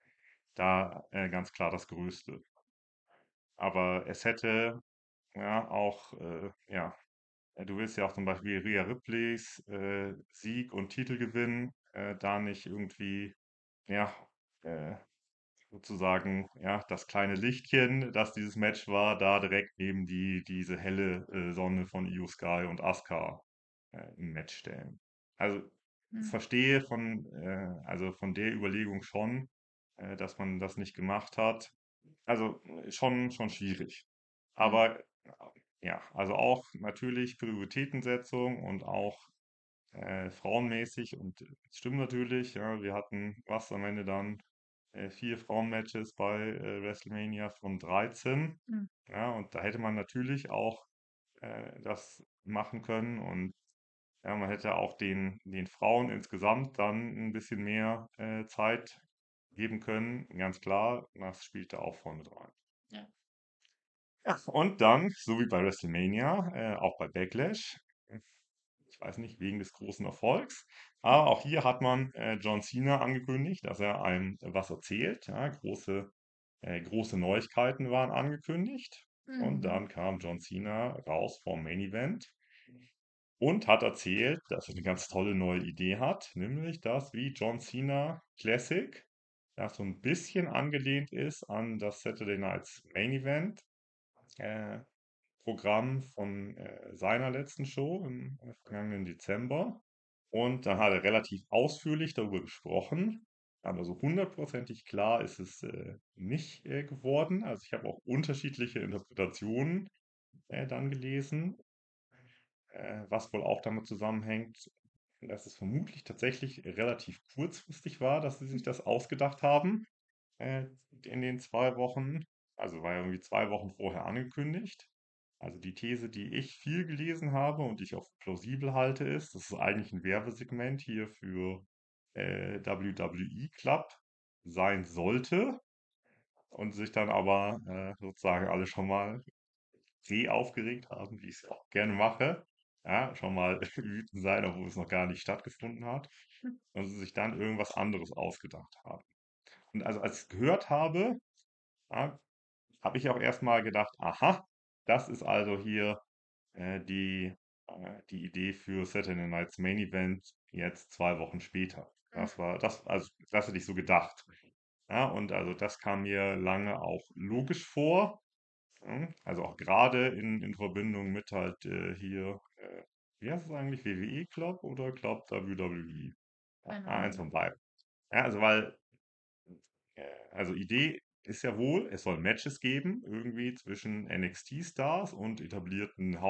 da äh, ganz klar das größte. Aber es hätte ja auch, äh, ja, äh, du willst ja auch zum Beispiel Rhea Ripleys äh, Sieg und Titelgewinn äh, da nicht irgendwie, ja, äh, sozusagen, ja, das kleine Lichtchen, das dieses Match war, da direkt neben die, diese helle äh, Sonne von Io Sky und Asuka äh, im Match stellen. Also Mhm. verstehe von, äh, also von der Überlegung schon, äh, dass man das nicht gemacht hat. Also äh, schon, schon schwierig. Mhm. Aber ja, also auch natürlich Prioritätensetzung und auch äh, frauenmäßig und es stimmt natürlich, ja, wir hatten was am Ende dann äh, vier Frauenmatches bei äh, WrestleMania von dreizehn. Mhm. Ja, und da hätte man natürlich auch äh, das machen können und ja, man hätte auch den, den Frauen insgesamt dann ein bisschen mehr äh, Zeit geben können. Ganz klar, das spielte auch voll mit rein. Ja. Ja, und dann, so wie bei WrestleMania, äh, auch bei Backlash, ich weiß nicht, wegen des großen Erfolgs. Aber auch hier hat man äh, John Cena angekündigt, dass er einem was erzählt. Ja, große, äh, große Neuigkeiten waren angekündigt. Und Mhm. dann kam John Cena raus vom Main Event und hat erzählt, dass er eine ganz tolle neue Idee hat, nämlich das wie John Cena Classic, das so ein bisschen angelehnt ist an das Saturday Night's Main Event. Äh, Programm von äh, seiner letzten Show im äh, vergangenen Dezember. Und da hat er relativ ausführlich darüber gesprochen. Aber so hundertprozentig klar ist es äh, nicht äh, geworden. Also ich habe auch unterschiedliche Interpretationen äh, dann gelesen, äh, was wohl auch damit zusammenhängt, dass es vermutlich tatsächlich relativ kurzfristig war, dass sie sich das ausgedacht haben äh, in den zwei Wochen. Also war ja irgendwie zwei Wochen vorher angekündigt. Also die These, die ich viel gelesen habe und die ich auch für plausibel halte, ist, dass es eigentlich ein Werbesegment hier für äh, W W E Club sein sollte und sich dann aber äh, sozusagen alle schon mal eh aufgeregt haben, wie ich es auch gerne mache. Ja, schon mal wütend sein, obwohl es noch gar nicht stattgefunden hat. Und sie sich dann irgendwas anderes ausgedacht haben. Und also als ich es gehört habe, ja, habe ich auch erstmal gedacht, aha, das ist also hier äh, die, äh, die Idee für Saturday Night's Main Event jetzt zwei Wochen später. Mhm. Das war, das, also das hätte ich so gedacht. Ja, und also das kam mir lange auch logisch vor. Ja, also auch gerade in, in Verbindung mit halt äh, hier, äh, wie heißt es eigentlich, W W E Club oder Club W W E? Ja, Keine eins Ahnung. von beiden. Ja, also weil äh, also Idee ist ja wohl, es soll Matches geben, irgendwie zwischen N X T-Stars und etablierten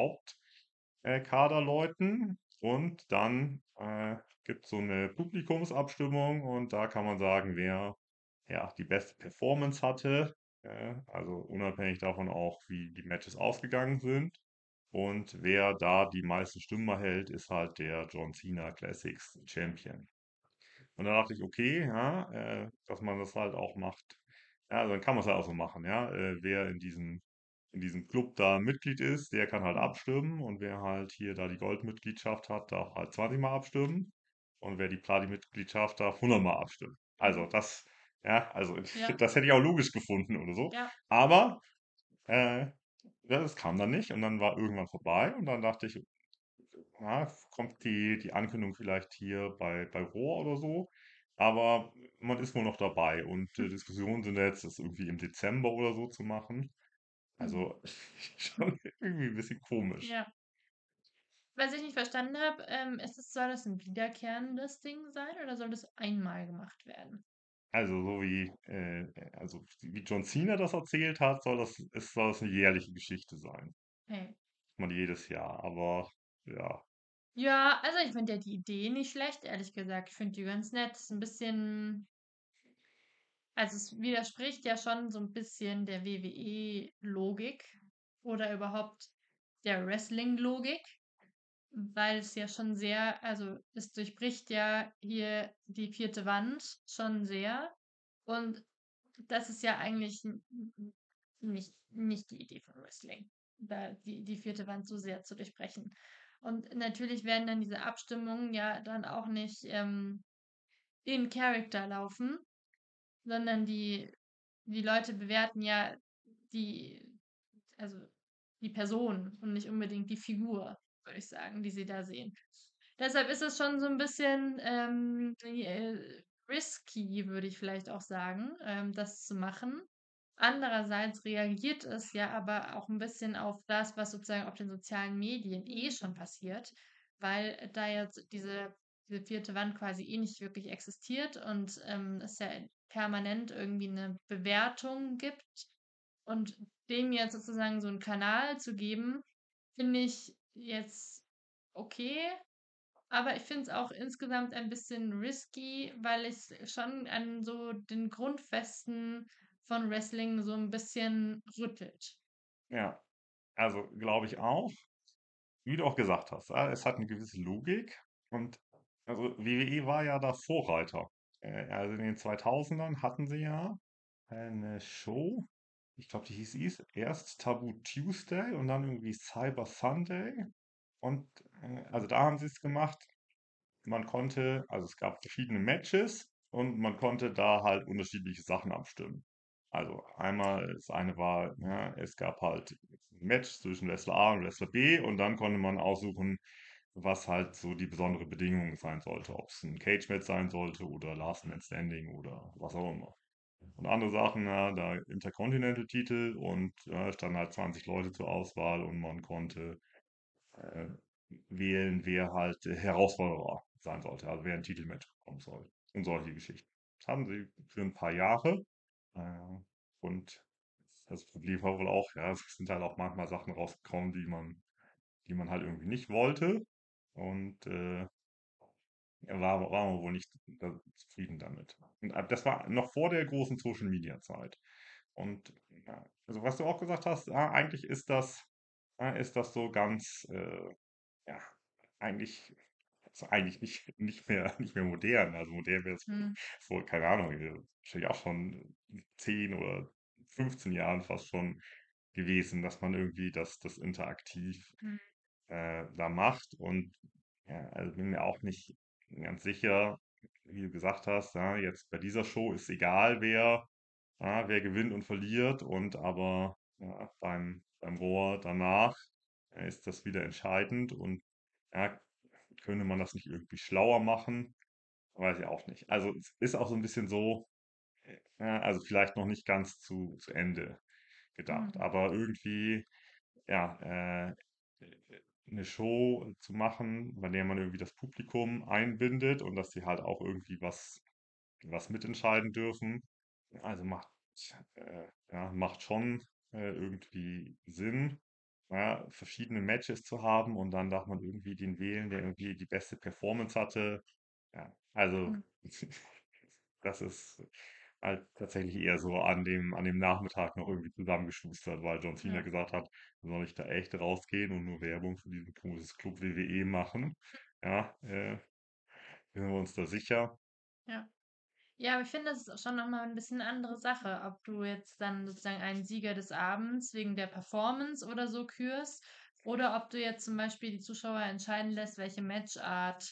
Hauptkaderleuten. Und dann äh, gibt es so eine Publikumsabstimmung und da kann man sagen, wer ja die beste Performance hatte. Äh, also unabhängig davon auch, wie die Matches ausgegangen sind. Und wer da die meisten Stimmen erhält, ist halt der John Cena Classics Champion. Und da dachte ich, okay, ja, äh, dass man das halt auch macht. Ja, also dann kann man es halt auch so machen, ja. Äh, wer in diesem in diesem Club da Mitglied ist, der kann halt Mhm. abstimmen und wer halt hier da die Goldmitgliedschaft hat, darf halt zwanzig Mal abstimmen und wer die Platin-Mitgliedschaft darf hundert Mal abstimmen. Also Mhm. das, ja, also Ja, das hätte ich auch logisch gefunden oder so. ja. Aber äh, ja, das kam dann nicht und dann war irgendwann vorbei und dann dachte ich, ja, kommt die, die Ankündigung vielleicht hier bei, bei Rohr oder so. Aber man ist wohl noch dabei und äh, Diskussionen sind jetzt, das irgendwie im Dezember oder so zu machen. Mhm. Also schon irgendwie ein bisschen komisch. Ja. Was ich nicht verstanden habe, ähm, ist es, soll das ein wiederkehrendes Ding sein oder soll das einmal gemacht werden? Also so wie, äh, also wie John Cena das erzählt hat, soll das, es soll das eine jährliche Geschichte sein. Hey. Man jedes Jahr. Aber ja, Ja, also ich finde ja die Idee nicht schlecht, ehrlich gesagt. Ich finde die ganz nett. Ist ein bisschen, also es widerspricht ja schon so ein bisschen der W W E-Logik oder überhaupt der Wrestling-Logik, weil es ja schon sehr, also es durchbricht ja hier die vierte Wand schon sehr. Und das ist ja eigentlich n- n- nicht, nicht die Idee von Wrestling, da die, die vierte Wand so sehr zu durchbrechen. Und natürlich werden dann diese Abstimmungen ja dann auch nicht ähm, in Character laufen, sondern die, die Leute bewerten ja die, also die Person und nicht unbedingt die Figur, würde ich sagen, die sie da sehen. Deshalb ist es schon so ein bisschen ähm, äh, risky, würde ich vielleicht auch sagen, ähm, das zu machen. Andererseits reagiert es ja aber auch ein bisschen auf das, was sozusagen auf den sozialen Medien eh schon passiert, weil da jetzt diese, diese vierte Wand quasi eh nicht wirklich existiert und ähm, es ja permanent irgendwie eine Bewertung gibt und dem jetzt sozusagen so einen Kanal zu geben, finde ich jetzt okay, aber ich finde es auch insgesamt ein bisschen risky, weil es schon an so den Grundfesten von Wrestling so ein bisschen rüttelt. ja, also glaube ich auch. Wie du auch gesagt hast, ja, es hat eine gewisse Logik und also W W E war ja da Vorreiter. Äh, also in den zweitausendern hatten sie ja eine Show, ich glaube, die hieß hieß erst Tabu Tuesday und dann irgendwie Cyber Sunday. Und äh, also da haben sie es gemacht. Man konnte, also es gab verschiedene Matches und man konnte da halt unterschiedliche Sachen abstimmen. Also einmal, das eine war, ja, es gab halt ein Match zwischen Wrestler A und Wrestler B und dann konnte man aussuchen, was halt so die besondere Bedingung sein sollte. Ob es ein Cage-Match sein sollte oder Last Man Standing oder was auch immer. Und andere Sachen, ja, da Intercontinental-Titel und ja, standen halt zwanzig Leute zur Auswahl und man konnte äh, wählen, wer halt der Herausforderer sein sollte, also wer ein Titelmatch bekommen soll. Und solche Geschichten. Das hatten sie für ein paar Jahre. Äh, und das Problem war wohl auch, ja, es sind halt auch manchmal Sachen rausgekommen, die man, die man halt irgendwie nicht wollte. Und äh, er war, war man wohl nicht da- zufrieden damit. Und äh, das war noch vor der großen Social Media Zeit. Und ja, also was du auch gesagt hast, ja, eigentlich ist das, ja, ist das so ganz, äh, ja, eigentlich, ist eigentlich nicht, nicht mehr, nicht mehr modern. Also modern wäre es Hm, vor, keine Ahnung, äh, wahrscheinlich auch schon zehn oder fünfzehn Jahren fast schon gewesen, dass man irgendwie das, das interaktiv hm, äh, da macht. Und ja, also bin mir auch nicht ganz sicher, wie du gesagt hast, ja, jetzt bei dieser Show ist egal, wer, ja, wer gewinnt und verliert. Und aber ja, beim, beim Rohr danach äh, ist das wieder entscheidend. Und ja, könnte man das nicht irgendwie schlauer machen? Weiß ich auch nicht. Also es ist auch so ein bisschen so, ja, also vielleicht noch nicht ganz zu, zu Ende gedacht, hm, aber irgendwie ja, äh, eine Show zu machen, bei der man irgendwie das Publikum einbindet und dass die halt auch irgendwie was, was mitentscheiden dürfen. Also macht, äh, ja, macht schon äh, irgendwie Sinn, ja, verschiedene Matches zu haben und dann darf man irgendwie den wählen, der irgendwie die beste Performance hatte. Ja, also hm. das ist halt tatsächlich eher so an dem, an dem Nachmittag noch irgendwie zusammengeschustert, weil John Cena Ja, gesagt hat, soll ich da echt rausgehen und nur Werbung für diesen großes Club W W E machen? Ja, äh, sind wir uns da sicher? ja. Ja, aber ich finde, das ist auch schon noch mal 'n bisschen 'ne andere Sache, ob du jetzt dann sozusagen einen Sieger des Abends wegen der Performance oder so kürst oder ob du jetzt zum Beispiel die Zuschauer entscheiden lässt, welche Matchart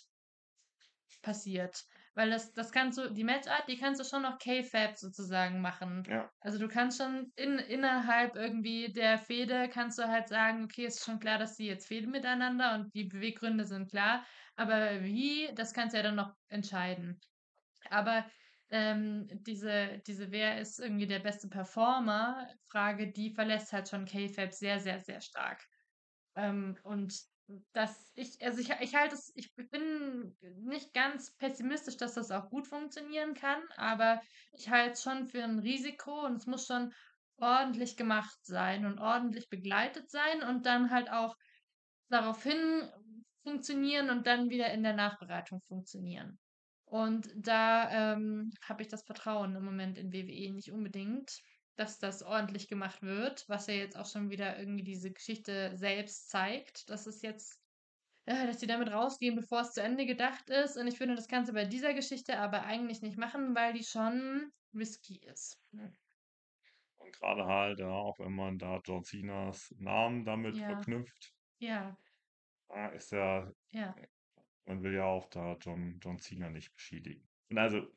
passiert. Weil das das kannst du die Matchart, die kannst du schon noch K-Fab sozusagen machen. Ja. Also, du kannst schon in innerhalb irgendwie der Fehde kannst du halt sagen: „Okay, ist schon klar, dass die jetzt fehden miteinander und die Beweggründe sind klar.“ Aber wie, das kannst du ja dann noch entscheiden. Aber, ähm, diese diese „Wer ist irgendwie der beste Performer“-Frage, die verlässt halt schon K-Fab sehr, sehr, sehr stark. Ähm, und dass ich also, ich ich halte es ich bin nicht ganz pessimistisch, dass das auch gut funktionieren kann, aber ich halte es schon für 'n Risiko und es muss schon ordentlich gemacht sein und ordentlich begleitet sein und dann halt auch daraufhin funktionieren und dann wieder in der Nachbereitung funktionieren. Und da, ähm, habe ich das Vertrauen im Moment in W W E nicht unbedingt, dass das ordentlich gemacht wird, was ja jetzt auch schon wieder irgendwie diese Geschichte selbst zeigt, dass es jetzt äh, dass die damit rausgehen, bevor es zu Ende gedacht ist. Und ich finde, das kannst du bei dieser Geschichte aber eigentlich nicht machen, weil die schon risky ist. Ja. Und grade halt, ja, auch wenn man da John Cenas Namen damit Ja, verknüpft, ja, ja, ist ja ja. man will ja auch da John John Cena nicht beschädigen. Und also,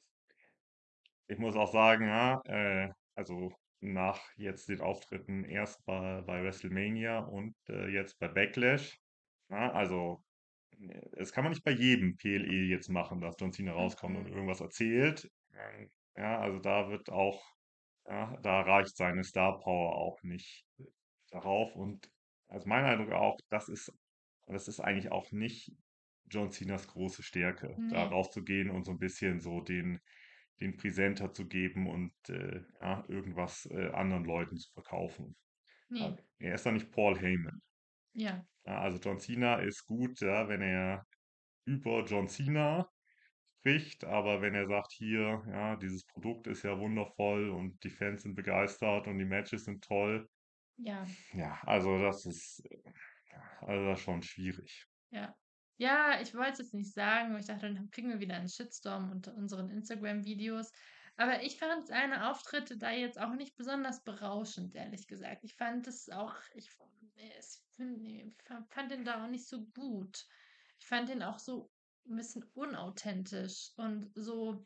ich muss auch sagen, ja, äh, also nach jetzt den Auftritten erst bei bei WrestleMania und, äh, jetzt bei Backlash, ja, also, äh, das kann man nicht bei jedem P L E jetzt machen, dass John Cena rauskommt und Mhm. irgendwas erzählt. Ähm, ja, also da wird auch ja, da reicht seine Star Power auch nicht darauf. Und also mein Eindruck auch, das ist das ist eigentlich auch nicht John Cenas große Stärke, da Ne, rauszugehen und so ein bisschen so den den Präsenter zu geben und, äh, ja, irgendwas, äh, anderen Leuten zu verkaufen. Ja, ne, er ist doch nicht Paul Heyman. ja, Ja, also John Cena ist gut, ja, wenn er über John Cena spricht, aber wenn er sagt, hier, ja, dieses Produkt ist ja wundervoll und die Fans sind begeistert und die Matches sind toll, ja. ja, also das ist, äh, ja, also das ist schon schwierig. Ja. Ja, ich wollte es nicht sagen, weil ich dachte, dann kriegen wir wieder einen Shitstorm unter unseren Instagram-Videos. Aber ich fand seine Auftritte da jetzt auch nicht besonders berauschend, ehrlich gesagt. Ich fand es auch, ich, nee, es, nee, ich fa- fand ihn da auch nicht so gut. Ich fand ihn auch so ein bisschen unauthentisch und so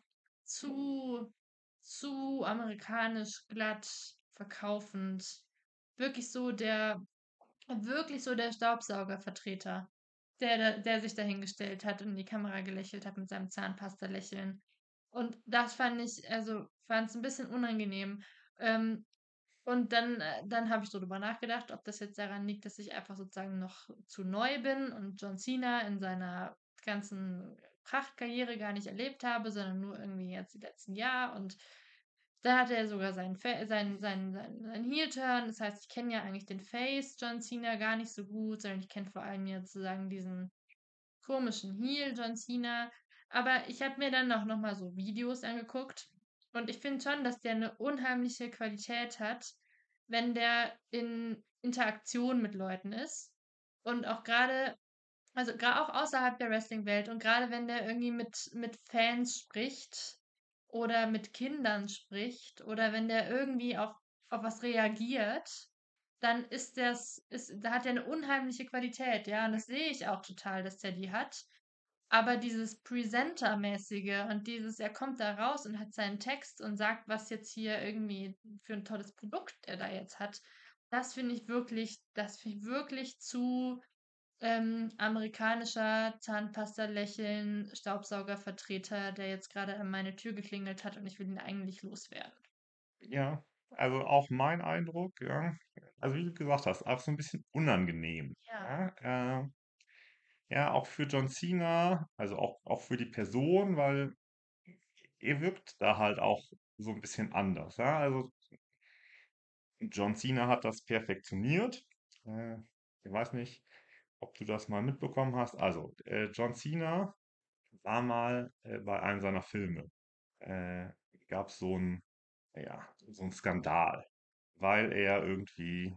zu, zu amerikanisch glatt verkaufend. Wirklich so der Wirklich so der Staubsaugervertreter, der da der sich dahingestellt hat und in die Kamera gelächelt hat mit seinem Zahnpasta-Lächeln. Und das fand ich also, fand's 'n bisschen unangenehm. Ähm, und dann äh, dann habe ich so drüber nachgedacht, ob das jetzt daran liegt, dass ich einfach sozusagen noch zu neu bin und John Cena in seiner ganzen Prachtkarriere gar nicht erlebt habe, sondern nur irgendwie jetzt die letzten Jahr und da hatte er sogar seinen Fa seinen seinen seinen seinen Heel-Turn. Das heißt, ich kenne ja eigentlich den Face John Cena gar nicht so gut, sondern ich kenne vor allem jetzt sozusagen diesen komischen Heel John Cena. Aber ich habe mir dann auch noch mal so Videos angeguckt und ich finde schon, dass der eine unheimliche Qualität hat, wenn der in Interaktion mit Leuten ist und auch gerade also gra auch außerhalb der Wrestling-Welt und gerade wenn der irgendwie mit mit Fans spricht oder mit Kindern spricht oder wenn der irgendwie auf auf was reagiert, dann ist das ist da hat er eine unheimliche Qualität, ja, und das sehe ich auch total, dass der die hat. Aber dieses Presenter-mäßige und dieses er kommt da raus und hat seinen Text und sagt, was jetzt hier irgendwie für ein tolles Produkt er da jetzt hat, das finde ich wirklich das finde ich wirklich zu ähm, amerikanischer Zahnpasta-Lächeln, Staubsaugervertreter, der jetzt gerade an meine Tür geklingelt hat und ich will ihn eigentlich loswerden. Ja, also auch mein Eindruck, ja, also wie du gesagt hast, auch so ein bisschen unangenehm. Ja, Ja, äh, ja, auch für John Cena, also auch, auch für die Person, weil er wirkt da halt auch so ein bisschen anders. Ja? Also John Cena hat das perfektioniert. Äh, ich weiß nicht, ob du das mal mitbekommen hast. Also, äh, John Cena war mal äh, bei einem seiner Filme. Äh, gab es so ein, ja, so ein Skandal, weil er irgendwie,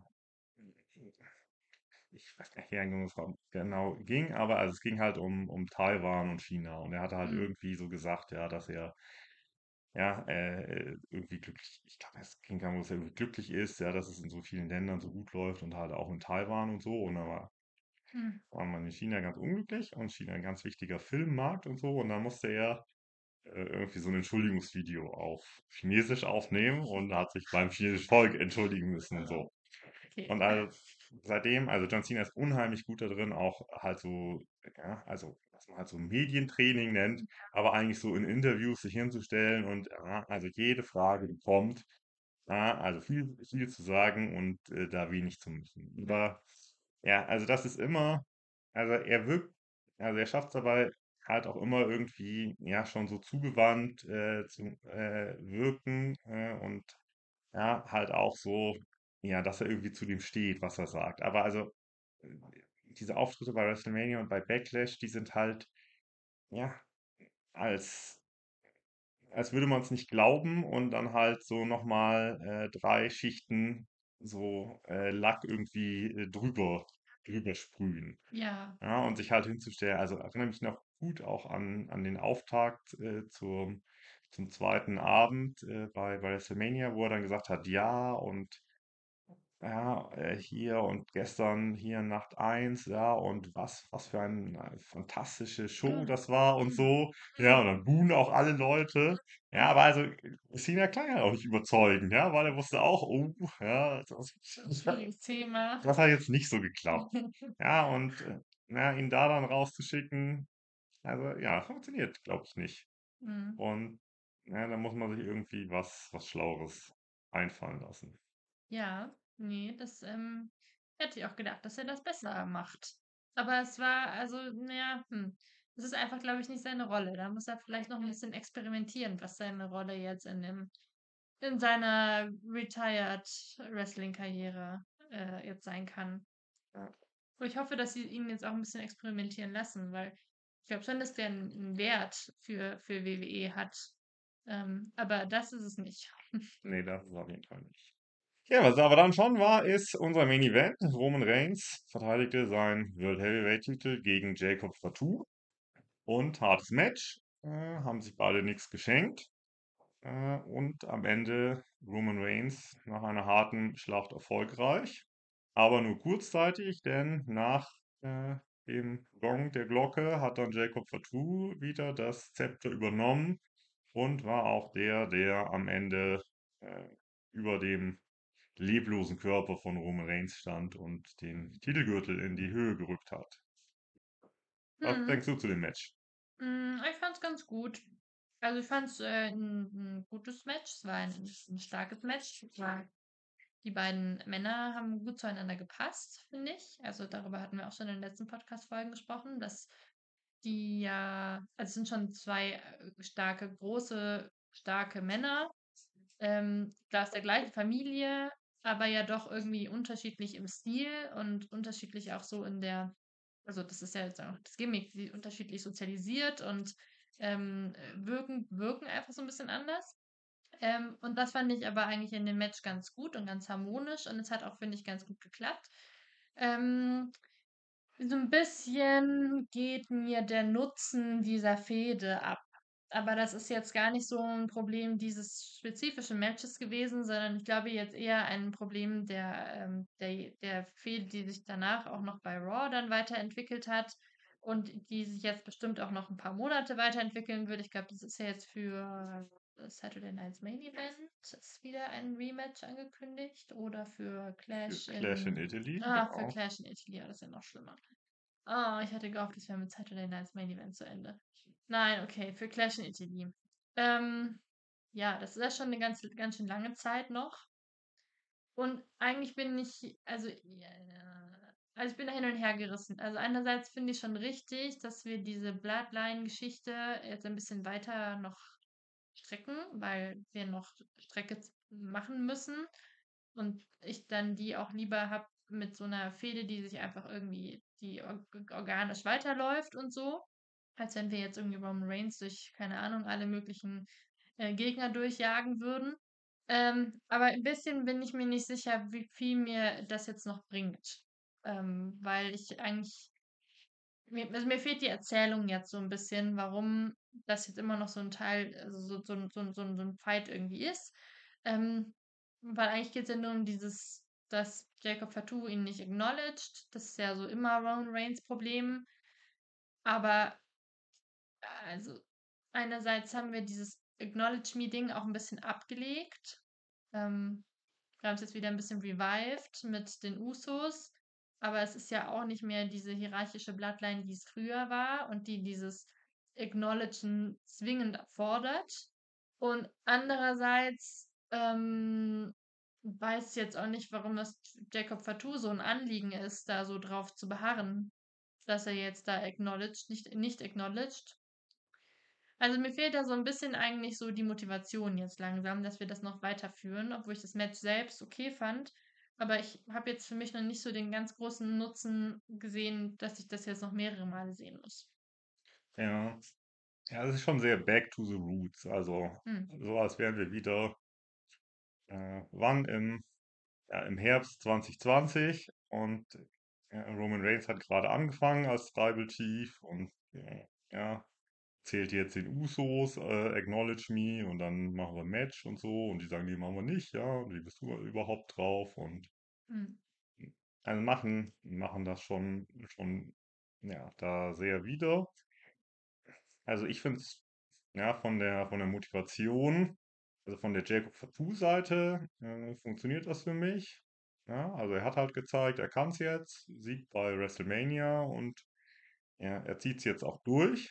ich weiß nicht, wie es genau ging, aber also es ging halt um, um Taiwan und China. Und er hatte halt mhm. irgendwie so gesagt, ja, dass er ja, äh, irgendwie glücklich, ich glaube, es ging darum, dass er irgendwie glücklich ist, ja, dass es in so vielen Ländern so gut läuft und halt auch in Taiwan und so. Und dann war, Hm. war man in China ganz unglücklich und China ein ganz wichtiger Filmmarkt und so. Und dann musste er äh, irgendwie so ein Entschuldigungsvideo auf Chinesisch aufnehmen und hat sich beim chinesischen Volk entschuldigen müssen und so. Okay. Und also seitdem, also John Cena ist unheimlich gut da drin, auch halt so, ja, also was man halt so Medientraining nennt, aber eigentlich so in Interviews sich hinzustellen und ja, also jede Frage, die kommt, ja, also viel, viel zu sagen und äh, da wenig zu müssen. Aber ja, also das ist immer, also er wirkt, also er schafft es dabei halt auch immer irgendwie, ja, schon so zugewandt äh, zu äh, wirken äh, und ja, halt auch so, ja, dass er irgendwie zu dem steht, was er sagt. Aber also, äh, diese Auftritte bei WrestleMania und bei Backlash, die sind halt, ja, als, als würde man es nicht glauben und dann halt so nochmal äh, drei Schichten so äh, Lack irgendwie äh, drüber, drüber sprühen. Ja. Ja, und sich halt hinzustellen. Also erinnere mich noch gut auch an, an den Auftakt äh, zum, zum zweiten Abend äh, bei, bei WrestleMania, wo er dann gesagt hat, ja, und ja, äh, hier und gestern hier Nacht eins, ja, und was, was für eine fantastische Show Hm. das war und Hm. so. Ja, Hm. und dann buhen auch alle Leute. Ja, aber also Cena klang ja auch nicht überzeugend, ja, weil er wusste auch, oh, ja, das, Schwieriges Thema. das hat jetzt nicht so geklappt. Ja, und äh, na, ihn da dann rauszuschicken, also ja, funktioniert, glaube ich, nicht. Hm. Und ja, da muss man sich irgendwie was, was Schlaueres einfallen lassen. Ja, nee, das ähm, hätte ich auch gedacht, dass er das besser macht. Aber es war, also, naja, hm. Es ist einfach, glaube ich, nicht seine Rolle. Da muss er vielleicht noch ein bisschen experimentieren, was seine Rolle jetzt in dem, in seiner Retired Wrestling-Karriere äh, jetzt sein kann. Ja. Und ich hoffe, dass sie ihn jetzt auch ein bisschen experimentieren lassen, weil ich glaube schon, dass der einen einen Wert für, für W W E hat. Ähm, aber das ist es nicht. Nee, das ist auf jeden Fall nicht. Ja, was aber dann schon war, ist unser Main Event. Roman Reigns verteidigte seinen World Heavyweight Titel gegen Jacob Fatu. Und hartes Match. Äh, haben sich beide nichts geschenkt. Äh, und am Ende Roman Reigns nach einer harten Schlacht erfolgreich. Aber nur kurzzeitig, denn nach äh, dem Gong der Glocke hat dann Jacob Fatu wieder das Zepter übernommen und war auch der, der am Ende äh, über dem leblosen Körper von Roman Reigns stand und den Titelgürtel in die Höhe gerückt hat. Was Hm. denkst du zu dem Match? Hm, ich fand's ganz gut. Also ich fand's äh, ein, ein gutes Match. Es war ein, ein starkes Match. Es war, die beiden Männer haben gut zueinander gepasst, finde ich. Also darüber hatten wir auch schon in den letzten Podcast-Folgen gesprochen, dass die ja, also es sind schon zwei äh, starke, große, starke Männer, ähm, klar aus der gleichen Familie, aber ja doch irgendwie unterschiedlich im Stil und unterschiedlich auch so in der, also das ist ja jetzt auch das Gimmick, sie unterschiedlich sozialisiert und ähm, wirken, wirken einfach so ein bisschen anders. Ähm, und das fand ich aber eigentlich in dem Match ganz gut und ganz harmonisch und es hat auch, finde ich, ganz gut geklappt. Ähm, so ein bisschen geht mir der Nutzen dieser Fehde ab. Aber das ist jetzt gar nicht so ein Problem dieses spezifischen Matches gewesen, sondern ich glaube jetzt eher ein Problem der, ähm, der, der Fehde, die sich danach auch noch bei Raw dann weiterentwickelt hat und die sich jetzt bestimmt auch noch ein paar Monate weiterentwickeln wird. Ich glaube, das ist ja jetzt für Saturday Night's Main Event ist wieder ein Rematch angekündigt oder für Für Clash Clash in in Italy, Ah, für genau. Clash in Italy, ja, das ist ja noch schlimmer. Ah, ich hatte gehofft, es wäre mit Saturday Night's Main Event zu Ende. Nein, okay, für Clash in Italy. Ähm, ja, das ist ja schon eine ganz, ganz schön lange Zeit noch. Und eigentlich bin ich, also, ja, also ich bin da hin und her gerissen. Also einerseits finde ich schon richtig, dass wir diese Bloodline-Geschichte jetzt ein bisschen weiter noch strecken, weil wir noch Strecke machen müssen und ich dann die auch lieber habe mit so einer Fehde, die sich einfach irgendwie, die or organisch weiterläuft und so, als wenn wir jetzt irgendwie Roman Reigns durch, keine Ahnung, alle möglichen äh, Gegner durchjagen würden. Ähm, aber ein bisschen bin ich mir nicht sicher, wie viel mir das jetzt noch bringt. Ähm, weil ich eigentlich, mir, also mir fehlt die Erzählung jetzt so ein bisschen, warum das jetzt immer noch so ein Teil, also so, so, ein- so, ein- so, ein- so ein Fight irgendwie ist. Ähm, weil eigentlich geht es ja nur um dieses, dass Jacob Fatou ihn nicht acknowledged. Das ist ja so immer Roman Reigns Problem. Aber also einerseits haben wir dieses Acknowledge Me-Ding auch ein bisschen abgelegt. Ähm, wir haben es jetzt wieder ein bisschen revived mit den Usos. Aber es ist ja auch nicht mehr diese hierarchische Bloodline, die es früher war und die dieses Acknowledgen zwingend fordert. Und andererseits ähm, weiß ich jetzt auch nicht, warum das Jacob Fatou so ein Anliegen ist, da so drauf zu beharren, dass er jetzt da acknowledged, nicht, nicht acknowledged. Also mir fehlt da so ein bisschen eigentlich so die Motivation jetzt langsam, dass wir das noch weiterführen, obwohl ich das Match selbst okay fand. Aber ich habe jetzt für mich noch nicht so den ganz großen Nutzen gesehen, dass ich das jetzt noch mehrere Male sehen muss. Ja. Ja, das ist schon sehr back to the roots. Also, Hm. so als wären wir wieder, äh, wann im, ja, im Herbst zwanzig zwanzig und äh, Roman Reigns hat gerade angefangen als Tribal Chief und äh, ja, zählt jetzt den Usos, äh, Acknowledge Me und dann machen wir ein Match und so und die sagen, die machen wir nicht, ja, und wie bist du überhaupt drauf und Hm. also machen, machen das schon, schon, ja, da sehr wieder. Also ich finde es, ja, von der, von der Motivation, also von der Jacob Fatou-Seite, äh, funktioniert das für mich. Ja, also er hat halt gezeigt, er kann es jetzt, siegt bei WrestleMania und ja, er zieht es jetzt auch durch.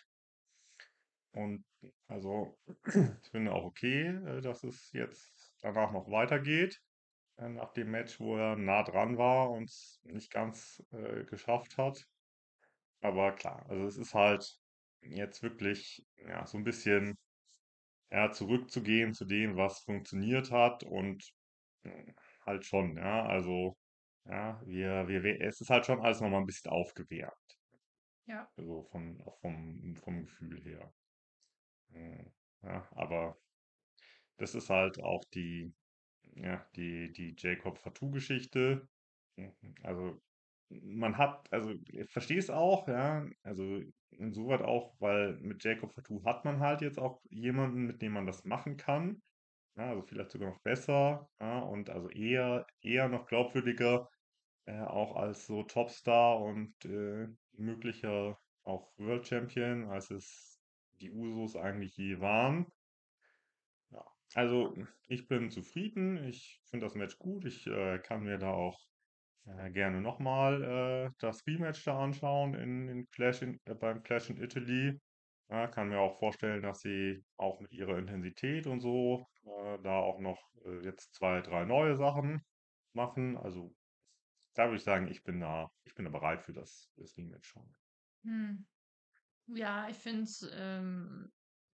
Und also ich finde auch okay, äh, dass es jetzt danach noch weitergeht, äh, nach dem Match, wo er nah dran war und es nicht ganz äh, geschafft hat. Aber klar, also es ist halt jetzt wirklich ja, so ein bisschen ja, zurückzugehen zu dem, was funktioniert hat und äh, halt schon, ja, also ja, wir, wir, wir- es ist halt schon alles nochmal ein bisschen aufgewärmt, Ja. also von, auch vom, vom Gefühl her. Äh, Ja, aber das ist halt auch die, ja, die, die Jacob Fatou-Geschichte. Mhm. Also man hat, also ich verstehe es auch, ja, also insoweit auch, weil mit Jacob Fatou hat man halt jetzt auch jemanden, mit dem man das machen kann. Ja, also vielleicht sogar noch besser, ja, und also eher, eher noch glaubwürdiger, äh, auch als so Topstar und äh, möglicher auch World Champion, als es die Usos eigentlich je waren. Ja. Also ich bin zufrieden, ich finde das Match gut, ich äh, kann mir da auch äh, gerne nochmal äh, das Rematch da anschauen in, in Clash in, äh, beim Clash in Italy. Ja, kann mir auch vorstellen, dass sie auch mit ihrer Intensität und so äh, da auch noch äh, jetzt zwei, drei neue Sachen machen. Also da würde ich sagen, ich bin da, ich bin da bereit für das, das Rematch schon. Hm. Ja, ich finde es ähm,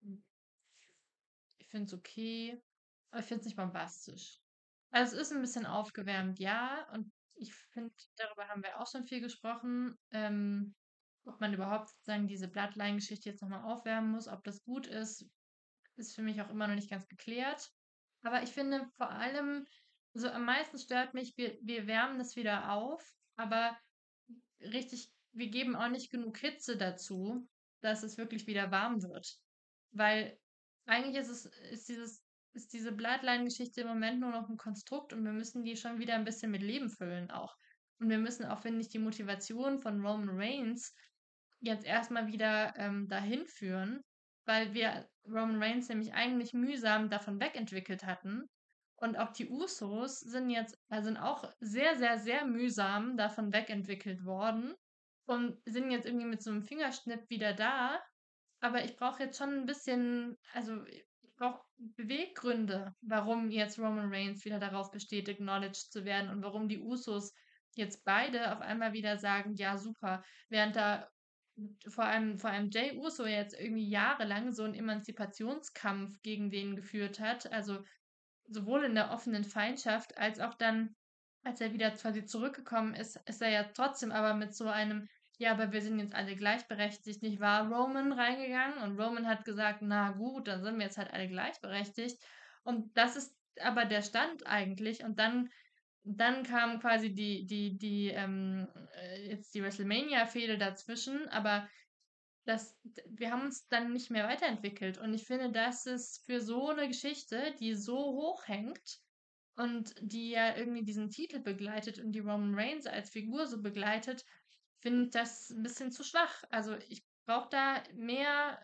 ich finde es okay, aber ich finde es nicht bombastisch. Also es ist ein bisschen aufgewärmt, ja, und ich finde, darüber haben wir auch schon viel gesprochen, ähm, ob man überhaupt sozusagen diese Bloodline-Geschichte jetzt nochmal aufwärmen muss, ob das gut ist, ist für mich auch immer noch nicht ganz geklärt. Aber ich finde vor allem, so am meisten stört mich, wir, wir wärmen das wieder auf, aber richtig, wir geben auch nicht genug Hitze dazu, dass es wirklich wieder warm wird. Weil eigentlich ist es, ist dieses, ist diese Bloodline-Geschichte im Moment nur noch ein Konstrukt und wir müssen die schon wieder ein bisschen mit Leben füllen auch. Und wir müssen auch, finde ich, die Motivation von Roman Reigns jetzt erstmal wieder ähm, dahin führen, weil wir Roman Reigns nämlich eigentlich mühsam davon wegentwickelt hatten. Und auch die Usos sind jetzt, also sind auch sehr, sehr, sehr mühsam davon wegentwickelt worden und sind jetzt irgendwie mit so einem Fingerschnipp wieder da. Aber ich brauche jetzt schon ein bisschen, also ich brauche Beweggründe, warum jetzt Roman Reigns wieder darauf besteht, acknowledged zu werden und warum die Usos jetzt beide auf einmal wieder sagen, ja, super, während da vor allem, vor allem Jey Uso jetzt irgendwie jahrelang so einen Emanzipationskampf gegen den geführt hat, also sowohl in der offenen Feindschaft als auch dann, als er wieder quasi zurückgekommen ist, ist er ja trotzdem aber mit so einem, ja, aber wir sind jetzt alle gleichberechtigt, nicht wahr, Roman reingegangen und Roman hat gesagt, na gut, dann sind wir jetzt halt alle gleichberechtigt und das ist aber der Stand eigentlich und dann dann kam quasi die die die ähm, äh, jetzt die WrestleMania-Fehde dazwischen, aber das, d- wir haben uns dann nicht mehr weiterentwickelt. Und ich finde, das ist für so eine Geschichte, die so hoch hängt und die ja irgendwie diesen Titel begleitet und die Roman Reigns als Figur so begleitet, finde ich das ein bisschen zu schwach. Also ich brauche da mehr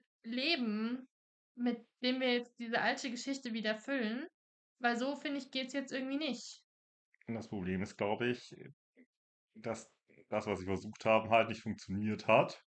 Leben, mit dem wir jetzt diese alte Geschichte wieder füllen, weil so, finde ich, geht's jetzt irgendwie nicht. Und das Problem ist, glaube ich, dass das, was sie versucht haben, halt nicht funktioniert hat.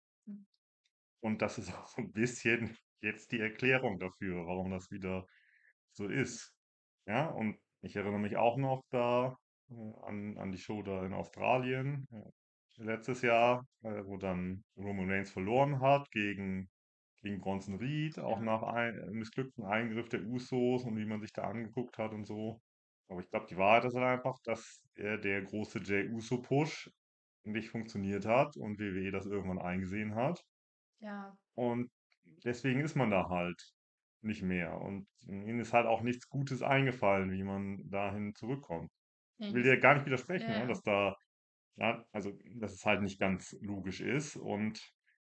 Und das ist auch so ein bisschen jetzt die Erklärung dafür, warum das wieder so ist. Ja, und ich erinnere mich auch noch da äh, an, an die Show da in Australien äh, letztes Jahr, äh, wo dann Roman Reigns verloren hat gegen, gegen Bronson Reed, auch Ja, nach ein, äh, missglückten Eingriff der Usos und wie man sich da angeguckt hat und so. Aber ich glaube, die Wahrheit ist halt einfach, dass äh, der große Jey Uso-Push nicht funktioniert hat und W W E das irgendwann eingesehen hat. ja, Und deswegen ist man da halt nicht mehr. Und ihnen ist halt auch nichts Gutes eingefallen, wie man dahin zurückkommt. nee, Ich will das, dir gar nicht ja, widersprechen, ja, ja. dass da, ja, also, dass es halt nicht ganz logisch ist. Und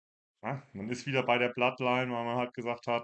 ja, man ist wieder bei der Bloodline, weil man halt gesagt hat,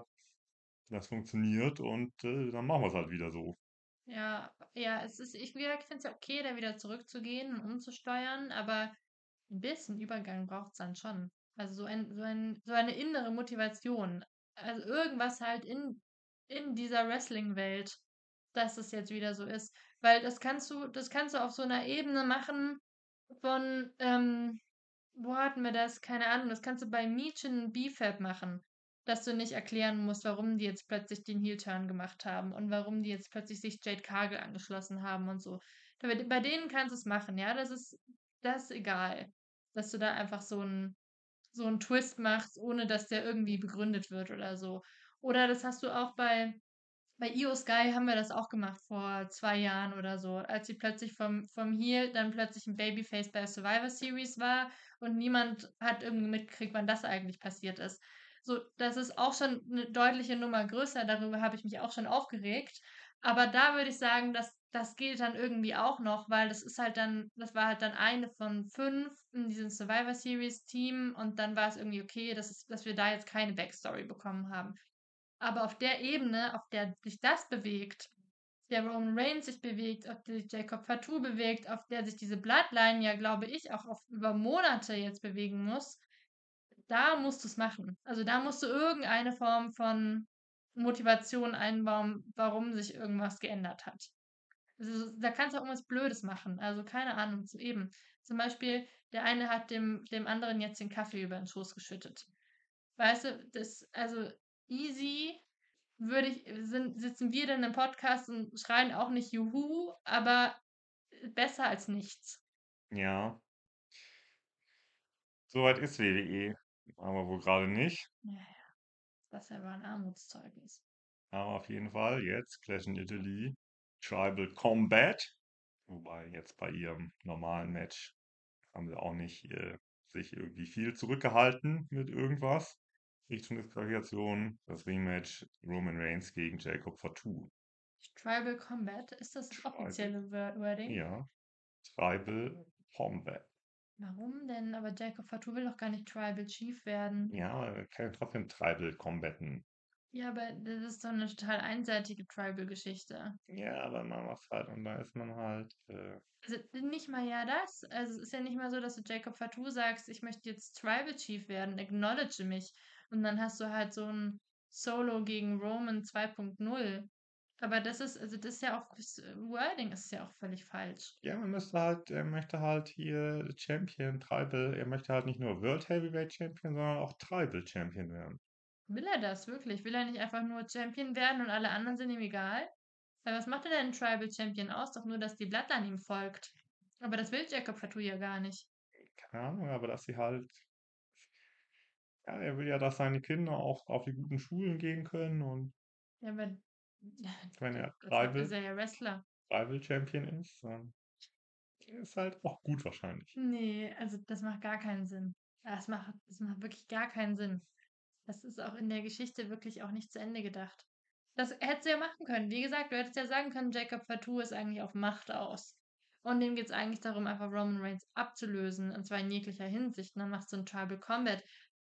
das funktioniert und äh, dann machen wir es halt wieder so. Ja, ja, es ist, ich, wie gesagt, finde es ja okay, da wieder zurückzugehen und umzusteuern, aber ein bisschen Übergang braucht es dann schon. Also so ein, so ein, so eine innere Motivation. Also irgendwas halt in, in dieser Wrestling-Welt, dass es jetzt wieder so ist. Weil das kannst du, das kannst du auf so einer Ebene machen von, ähm, wo hatten wir das? Keine Ahnung. Das kannst du bei Meechin und B F A B machen. Dass du nicht erklären musst, warum die jetzt plötzlich den Heel-Turn gemacht haben und warum die jetzt plötzlich sich Jade Cargill angeschlossen haben und so. Bei, bei denen kannst du es machen, ja. Das ist, das ist egal. Dass du da einfach so einen so einen Twist machst, ohne dass der irgendwie begründet wird oder so. Oder das hast du auch bei bei Io Sky haben wir das auch gemacht vor zwei Jahren oder so, als sie plötzlich vom, vom Heel dann plötzlich ein Babyface bei der Survivor Series war und niemand hat irgendwie mitgekriegt, wann das eigentlich passiert ist. So, das ist auch schon eine deutliche Nummer größer, darüber habe ich mich auch schon aufgeregt. Aber da würde ich sagen, dass das gilt dann irgendwie auch noch, weil das ist halt dann, das war halt dann eine von fünf in diesem Survivor Series Team und dann war es irgendwie okay, dass, es, dass wir da jetzt keine Backstory bekommen haben. Aber auf der Ebene, auf der sich das bewegt, der Roman Reigns sich bewegt, auf der sich Jacob Fatu bewegt, auf der sich diese Bloodline ja, glaube ich, auch auf über Monate jetzt bewegen muss, da musst du es machen. Also da musst du irgendeine Form von Motivation einbauen, warum sich irgendwas geändert hat. Also, da kannst du auch irgendwas Blödes machen. Also keine Ahnung, so eben. Zum Beispiel, der eine hat dem, dem anderen jetzt den Kaffee über den Schoß geschüttet. Weißt du, das, also easy würde ich, sind, sitzen wir dann im Podcast und schreien auch nicht Juhu, aber besser als nichts. Ja, soweit ist W W E, aber wohl gerade nicht. Ja, ja, das ist aber ein Armutszeugnis. Aber auf jeden Fall jetzt Clash in Italy, Tribal Combat. Wobei jetzt bei ihrem normalen Match haben sie auch nicht äh, sich irgendwie viel zurückgehalten mit irgendwas. Richtung Disqualifikation. Das Rematch Roman Reigns gegen Jacob Fatu. Tribal Combat, ist das das Tribal, offizielle Wor- Wording? ja, Tribal Combat. Warum denn? Aber Jacob Fatu will doch gar nicht Tribal Chief werden. Ja, aber er kann trotzdem Tribal combatten. Ja, aber das ist doch eine total einseitige Tribal-Geschichte. Ja, aber man macht halt und da ist man halt. Äh, Also nicht mal ja das. Also es ist ja nicht mal so, dass du Jacob Fatu sagst, ich möchte jetzt Tribal Chief werden, acknowledge mich. Und dann hast du halt so ein Solo gegen Roman zwei Punkt null. Aber das ist, also das ist ja auch, das Wording ist ja auch völlig falsch. ja, man müsste halt, er möchte halt hier Champion, Tribal, er möchte halt nicht nur World Heavyweight Champion, sondern auch Tribal Champion werden. Will er das wirklich? Will er nicht einfach nur Champion werden und alle anderen sind ihm egal? Weil was macht er denn ein Tribal Champion aus? Doch nur, dass die Bloodline ihm folgt. Aber das will Jacob Fatu ja gar nicht. Keine Ahnung, aber dass sie halt, ja, er will ja, dass seine Kinder auch auf die guten Schulen gehen können und Ja, aber wenn er dafür ist Tribal, er ja Wrestler. Tribal Champion ist, dann ist halt auch gut wahrscheinlich. Nee, also das macht gar keinen Sinn. Das macht, das macht wirklich gar keinen Sinn. Das ist auch in der Geschichte wirklich auch nicht zu Ende gedacht. Das hättest du ja machen können. Wie gesagt, du hättest ja sagen können, Jacob Fatu ist eigentlich auf Macht aus. Und dem geht es eigentlich darum, einfach Roman Reigns abzulösen, und zwar in jeglicher Hinsicht. Und dann machst du ein Tribal Combat.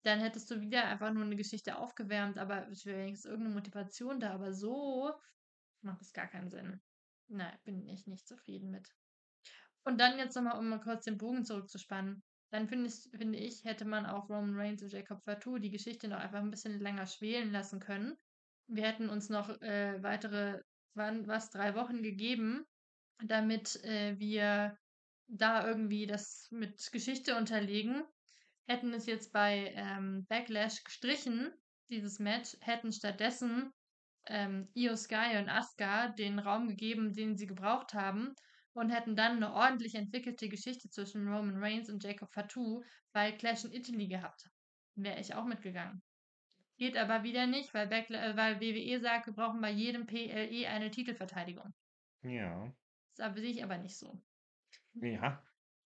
dann hättest du wieder einfach nur eine Geschichte aufgewärmt, aber es wäre wenigstens irgendeine Motivation da. Aber so macht es gar keinen Sinn. Nein, bin ich nicht zufrieden mit. Und dann jetzt nochmal, um mal kurz den Bogen zurückzuspannen. Dann finde ich, finde ich, hätte man auch Roman Reigns und Jacob Fatu die Geschichte noch einfach ein bisschen länger schwelen lassen können. Wir hätten uns noch äh, weitere, wann, was, drei Wochen gegeben, damit äh, wir da irgendwie das mit Geschichte unterlegen. Hätten es jetzt bei ähm, Backlash gestrichen, dieses Match, hätten stattdessen ähm, Io Sky und Asuka den Raum gegeben, den sie gebraucht haben und hätten dann eine ordentlich entwickelte Geschichte zwischen Roman Reigns und Jacob Fatu bei Clash in Italy gehabt. Wäre ich auch mitgegangen. Geht aber wieder nicht, weil, Backla äh, weil W W E sagt, wir brauchen bei jedem P L E eine Titelverteidigung. Ja. Das sehe ich aber nicht so. Ja.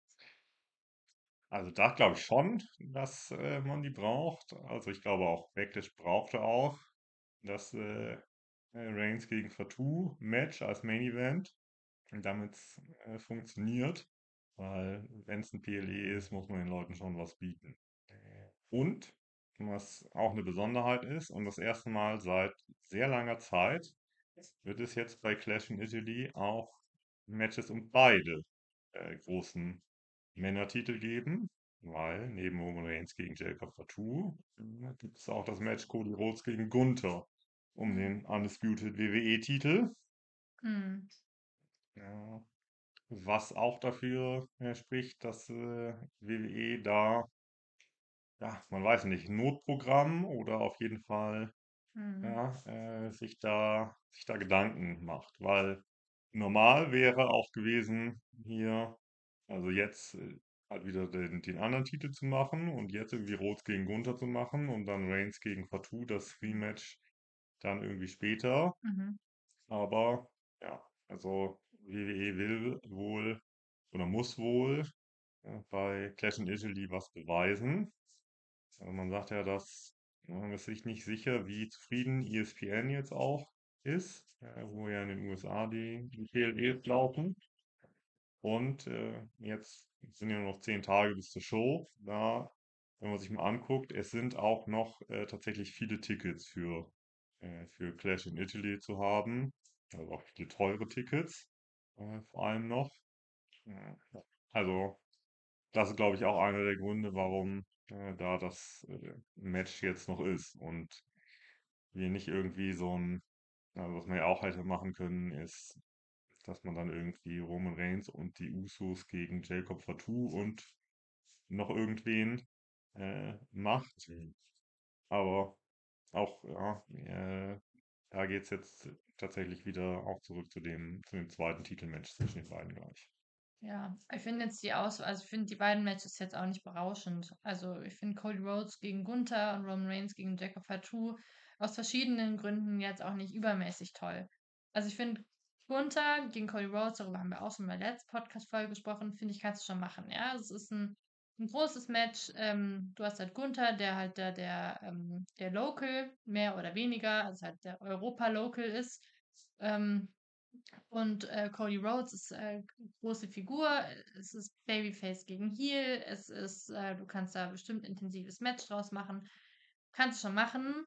Also da glaube ich schon, dass äh, man die braucht. Also ich glaube auch, Backlash brauchte auch das äh, äh, Reigns gegen Fatu Match als Main Event, damit es äh, funktioniert. Weil wenn es ein P L E ist, muss man den Leuten schon was bieten. Und was auch eine Besonderheit ist, und das erste Mal seit sehr langer Zeit, wird es jetzt bei Clash in Italy auch Matches um beide äh, großen Männertitel geben, weil neben Roman Reigns gegen Jacob Fatu äh, gibt es auch das Match Cody Rhodes gegen Gunther um den Undisputed W W E-Titel. Hm. Ja, was auch dafür äh, spricht, dass äh, W W E da, ja, man weiß nicht, Notprogramm oder auf jeden Fall Hm. ja, äh, sich da, sich da Gedanken macht. Weil normal wäre auch gewesen, hier, also jetzt äh, halt wieder den, den anderen Titel zu machen und jetzt irgendwie Rhodes gegen Gunther zu machen und dann Reigns gegen Fatu, das Rematch dann irgendwie später. Mhm. Aber ja, also W W E will wohl oder muss wohl äh, bei Clash in Italy was beweisen. Also man sagt ja, dass man ist sich nicht sicher, wie zufrieden E S P N jetzt auch ist, äh, wo ja in den U S A die, die P L Es laufen. Und äh, jetzt sind ja nur noch zehn Tage bis zur Show. Da, wenn man sich mal anguckt, es sind auch noch äh, tatsächlich viele Tickets für, äh, für Clash in Italy zu haben. Also auch viele teure Tickets, äh, vor allem noch. Ja. Also das ist, glaube ich, auch einer der Gründe, warum äh, da das äh, Match jetzt noch ist und wir nicht irgendwie so ein, also was man ja auch hätte machen können, ist, dass man dann irgendwie Roman Reigns und die Usos gegen Jacob Fatu und noch irgendwen äh, macht. Aber auch, ja, äh, da geht es jetzt tatsächlich wieder auch zurück zu dem, zu dem zweiten Titelmatch zwischen den beiden gleich. Ja, ich finde jetzt die Aus, also ich finde die beiden Matches jetzt auch nicht berauschend. Also ich finde Cody Rhodes gegen Gunther und Roman Reigns gegen Jacob Fatu aus verschiedenen Gründen jetzt auch nicht übermäßig toll. Also ich finde Gunther gegen Cody Rhodes, darüber haben wir auch schon in der letzten Podcast-Folge gesprochen, finde ich, kannst du schon machen. Ja, es ist ein, ein großes Match. Ähm, du hast halt Gunther, der halt der, der, ähm, der Local, mehr oder weniger, also halt der Europa-Local ist. Ähm, und äh, Cody Rhodes ist äh, große Figur. Es ist Babyface gegen Heel. Es ist, äh, du kannst da bestimmt intensives Match draus machen. Kannst schon machen.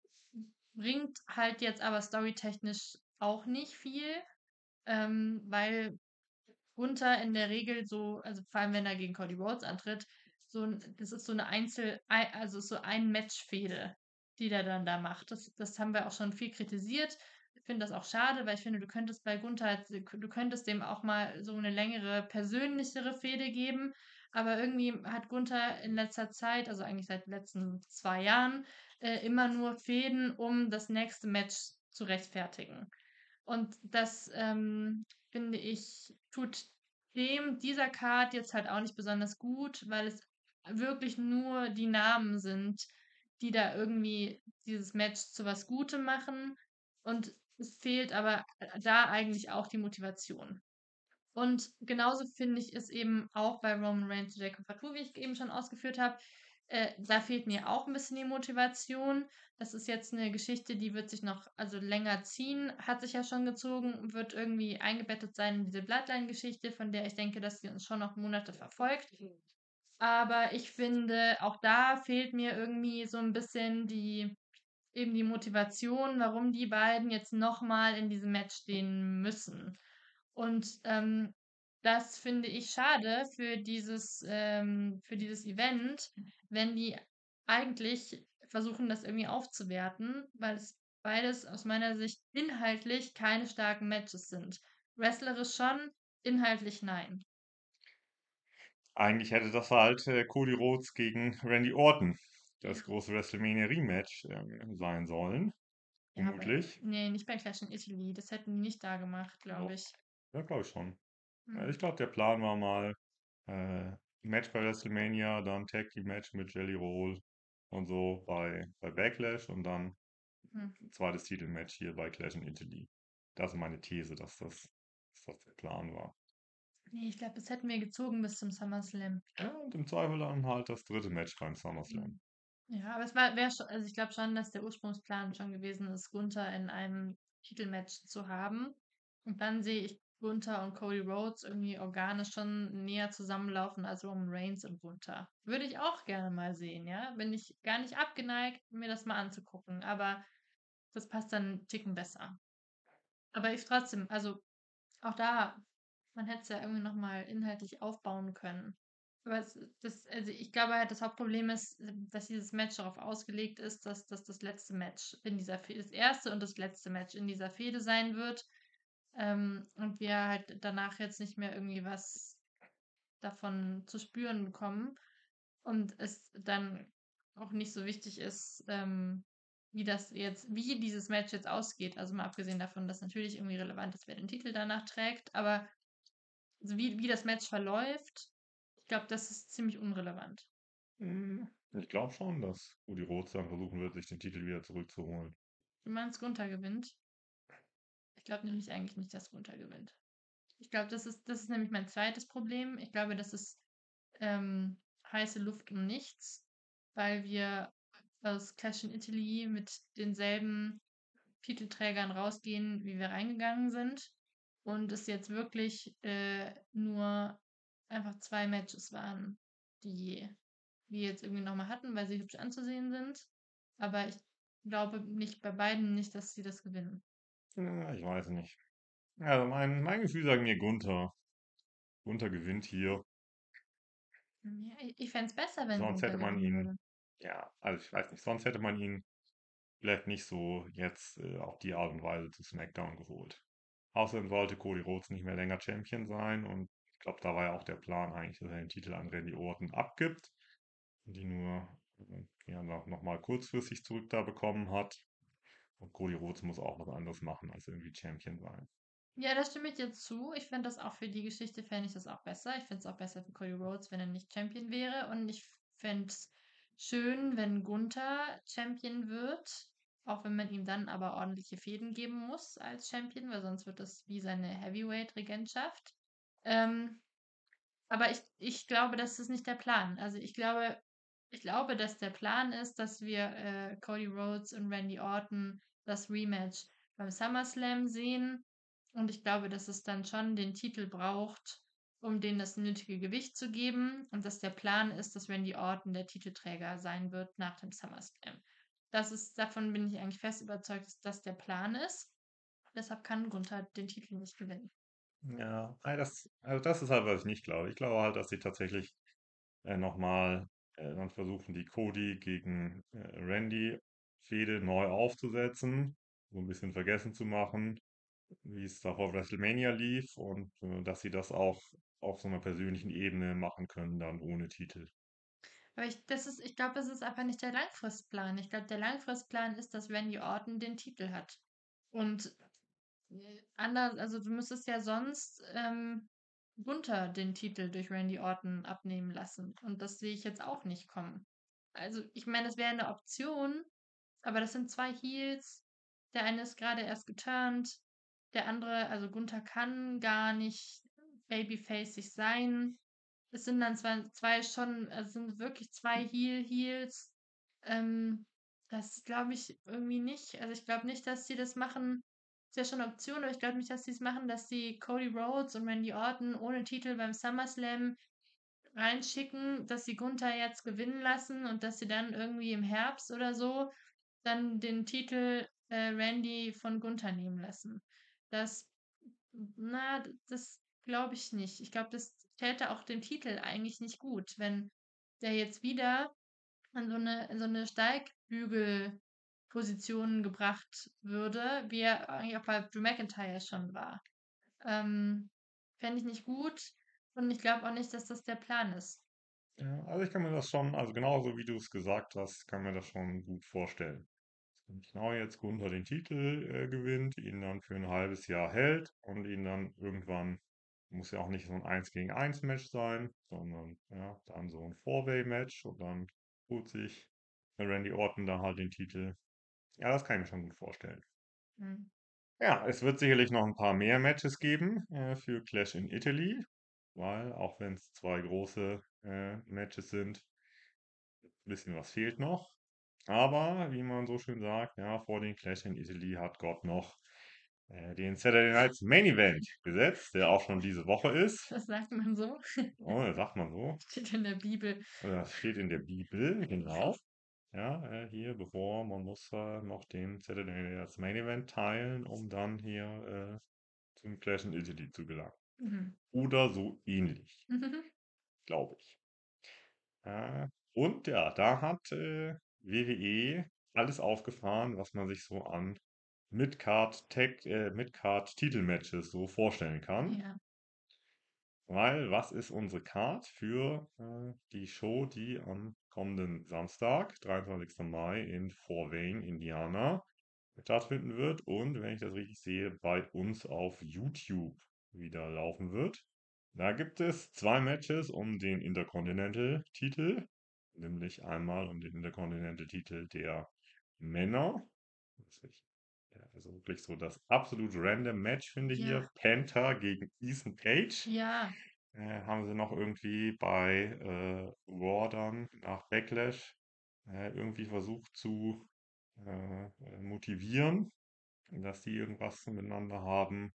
Bringt halt jetzt aber storytechnisch auch nicht viel, ähm, weil Gunther in der Regel so, also vor allem wenn er gegen Cody Rhodes antritt, so ein, das ist so eine Einzel, ei- also so ein Match-Fehde, die der dann da macht. Das, das haben wir auch schon viel kritisiert. Ich finde das auch schade, weil ich finde, du könntest bei Gunther, halt- du könntest dem auch mal so eine längere, persönlichere Fehde geben. Aber irgendwie hat Gunther in letzter Zeit, also eigentlich seit den letzten zwei Jahren, äh, immer nur Fäden, um das nächste Match zu rechtfertigen. Und das ähm, finde ich, tut dem dieser Card jetzt halt auch nicht besonders gut, weil es wirklich nur die Namen sind, die da irgendwie dieses Match zu was Gutem machen. Und es fehlt aber da eigentlich auch die Motivation. Und genauso finde ich es eben auch bei Roman Reigns und Jacob Fatu, wie ich eben schon ausgeführt habe. Äh, da fehlt mir auch ein bisschen die Motivation. Das ist jetzt eine Geschichte, die wird sich noch also länger ziehen, hat sich ja schon gezogen, wird irgendwie eingebettet sein in diese Bloodline-Geschichte, von der ich denke, dass sie uns schon noch Monate verfolgt. Aber ich finde, auch da fehlt mir irgendwie so ein bisschen die eben die Motivation, warum die beiden jetzt noch mal in diesem Match stehen müssen. Und, ähm, das finde ich schade für dieses ähm, für dieses Event, wenn die eigentlich versuchen, das irgendwie aufzuwerten, weil es beides aus meiner Sicht inhaltlich keine starken Matches sind. Wrestlerisch schon, inhaltlich nein. Eigentlich hätte das halt äh, Cody Rhodes gegen Randy Orton, Ja. das große WrestleMania Rematch, ähm, sein sollen, Ja, aber vermutlich. ne, nicht bei Clash in Italy. Das hätten die nicht da gemacht, glaube Doch, ich. ja, glaube ich schon. Also Mhm. ich glaube, der Plan war mal äh, Match bei WrestleMania, dann Tag Team Match mit Jelly Roll und so bei, bei Backlash und dann Mhm. ein zweites Titelmatch hier bei Clash in Italy. Das ist meine These, dass das, dass das der Plan war. Ne, ich glaube, das hätten wir gezogen bis zum SummerSlam. Ja, und im Zweifel dann halt das dritte Match beim SummerSlam. Mhm. Ja, aber es war wäre schon also ich glaube schon, dass der Ursprungsplan schon gewesen ist, Gunther in einem Titelmatch zu haben. Und dann sehe ich Gunther und Cody Rhodes irgendwie organisch schon näher zusammenlaufen als Roman Reigns und Gunther. Würde ich auch gerne mal sehen, ja? Bin ich gar nicht abgeneigt, mir das mal anzugucken, aber das passt dann 'n Ticken besser. Aber ich trotzdem, also auch da, man hätte es ja irgendwie noch mal inhaltlich aufbauen können. Aber es das also, ich glaube halt, das Hauptproblem ist, ähm, dass dieses Match darauf ausgelegt ist, dass das das letzte Match in dieser Fe das erste und das letzte Match in dieser Fehde sein wird, ähm, und wir halt danach jetzt nicht mehr irgendwie was davon zu spüren bekommen und es dann auch nicht so wichtig ist, ähm, wie das jetzt wie dieses Match jetzt ausgeht. Also, mal abgesehen davon, dass natürlich irgendwie relevant ist, wer den Titel danach trägt, aber also wie, wie das Match verläuft, ich glaube, das ist ziemlich unrelevant. Hm, Ich glaube schon, dass Cody Rhodes dann versuchen wird, sich den Titel wieder zurückzuholen. Du meinst, Gunther gewinnt? Ich glaube nämlich eigentlich nicht, dass Gunther gewinnt. Ich glaube, das ist, das ist nämlich mein zweites Problem. Ich glaube, das ist ähm, heiße Luft um nichts, weil wir aus Clash in Italy mit denselben Titelträgern rausgehen, wie wir reingegangen sind. Und es jetzt wirklich äh, nur einfach zwei Matches waren, die wir jetzt irgendwie nochmal hatten, weil sie hübsch anzusehen sind. Aber ich glaube nicht bei beiden nicht, dass sie das gewinnen. Ja, ich weiß nicht. Also mein, mein Gefühl sagt mir Gunther. Gunther gewinnt hier. Ja, ich ich fände es besser, wenn Sonst Gunther hätte man gewinnen ihn, würde. ja, also ich weiß nicht, sonst hätte man ihn vielleicht nicht so jetzt äh, auf die Art und Weise zu SmackDown geholt. Außerdem sollte Cody Rhodes nicht mehr länger Champion sein und ich glaube, da war ja auch der Plan eigentlich, dass er den Titel an Randy Orton abgibt und die nur äh, ja, noch, noch mal kurzfristig zurück da bekommen hat. Und Cody Rhodes muss auch was anderes machen als irgendwie Champion sein. Ja, da stimme ich dir zu. Ich fände das auch für die Geschichte, fände ich das auch besser. Ich finde es auch besser für Cody Rhodes, wenn er nicht Champion wäre. Und ich fände es schön, wenn Gunther Champion wird. Auch wenn man ihm dann aber ordentliche Fäden geben muss als Champion, weil sonst wird das wie seine Heavyweight-Regentschaft. Ähm, aber ich, ich glaube, das ist nicht der Plan. Also ich glaube, ich glaube, dass der Plan ist, dass wir äh, Cody Rhodes und Randy Orton das Rematch beim SummerSlam sehen. Und ich glaube, dass es dann schon den Titel braucht, um denen das nötige Gewicht zu geben. Und dass der Plan ist, dass Randy Orton der Titelträger sein wird nach dem SummerSlam. Das ist, davon bin ich eigentlich fest überzeugt, dass das der Plan ist. Deshalb kann Gunther den Titel nicht gewinnen. Ja, ei, das, also das ist halt, was ich nicht glaube. Ich glaube halt, dass sie tatsächlich äh, nochmal äh, dann versuchen, die Cody gegen äh, Randy Fehde neu aufzusetzen, so ein bisschen vergessen zu machen, wie es da vor WrestleMania lief und äh, dass sie das auch auf so einer persönlichen Ebene machen können, dann ohne Titel. Aber ich, das ist, ich glaube, das ist einfach nicht der Langfristplan. Ich glaube, der Langfristplan ist, dass Randy Orton den Titel hat. Und äh, anders, also du müsstest ja sonst ähm, Gunther den Titel durch Randy Orton abnehmen lassen. Und das sehe ich jetzt auch nicht kommen. Also, ich meine, das wäre eine Option, aber das sind zwei Heels. Der eine ist gerade erst geturnt. Der andere, also Gunther kann gar nicht babyfaceig sein. Es sind dann zwei, zwei schon, also es sind wirklich zwei Heel-Heels. Ähm, das glaube ich irgendwie nicht. Also ich glaube nicht, dass sie das machen. Ist ja schon eine Option, aber ich glaube nicht, dass sie es machen, dass sie Cody Rhodes und Randy Orton ohne Titel beim SummerSlam reinschicken, dass sie Gunther jetzt gewinnen lassen und dass sie dann irgendwie im Herbst oder so dann den Titel äh, Randy von Gunther nehmen lassen. Das, na, d- das glaube ich nicht. Ich glaube, das täte auch dem Titel eigentlich nicht gut, wenn der jetzt wieder an so eine, in so eine Steigbügelposition gebracht würde, wie er eigentlich auch bei Drew McIntyre schon war. Ähm, Fände ich nicht gut und ich glaube auch nicht, dass das der Plan ist. Ja, also ich kann mir das schon, also genauso wie du es gesagt hast, kann mir das schon gut vorstellen. Wenn genau jetzt Gunther den Titel äh, gewinnt, ihn dann für ein halbes Jahr hält und ihn dann irgendwann, muss ja auch nicht so ein eins gegen eins Match sein, sondern ja, dann so ein Four-Way-Match und dann holt sich Randy Orton da halt den Titel. Ja, das kann ich mir schon gut vorstellen. Hm. Ja, es wird sicherlich noch ein paar mehr Matches geben äh, für Clash in Italy, weil auch wenn es zwei große äh, Matches sind, ein bisschen was fehlt noch. Aber wie man so schön sagt, ja, vor den Clash in Italy hat Gott noch äh, den Saturday Nights Main Event gesetzt, der auch schon diese Woche ist. Das sagt man so. Oh, das sagt man so. Steht in der Bibel. Oder das steht in der Bibel, genau. Ja, äh, hier, bevor man muss äh, noch den Saturday Nights Main Event teilen, um dann hier äh, zum Clash in Italy zu gelangen. Mhm. Oder so ähnlich, glaube ich. Äh, und ja, da hat äh, W W E alles aufgefahren, was man sich so an Mid-Card Tag, äh, Mid-Card Titelmatches so vorstellen kann. Ja. Weil, was ist unsere Card für äh, die Show, die am kommenden Samstag, dreiundzwanzigsten Mai in Fort Wayne, Indiana, stattfinden wird und, wenn ich das richtig sehe, bei uns auf YouTube wieder laufen wird. Da gibt es zwei Matches um den Intercontinental-Titel, nämlich einmal um den Intercontinental-Titel der Männer. Das ist ja, also wirklich so das absolut random Match, finde ich Ja. hier. Penta gegen Ethan Page. Ja. Äh, haben sie noch irgendwie bei äh, Raw dann nach Backlash äh, irgendwie versucht zu äh, äh, motivieren, dass die irgendwas miteinander haben.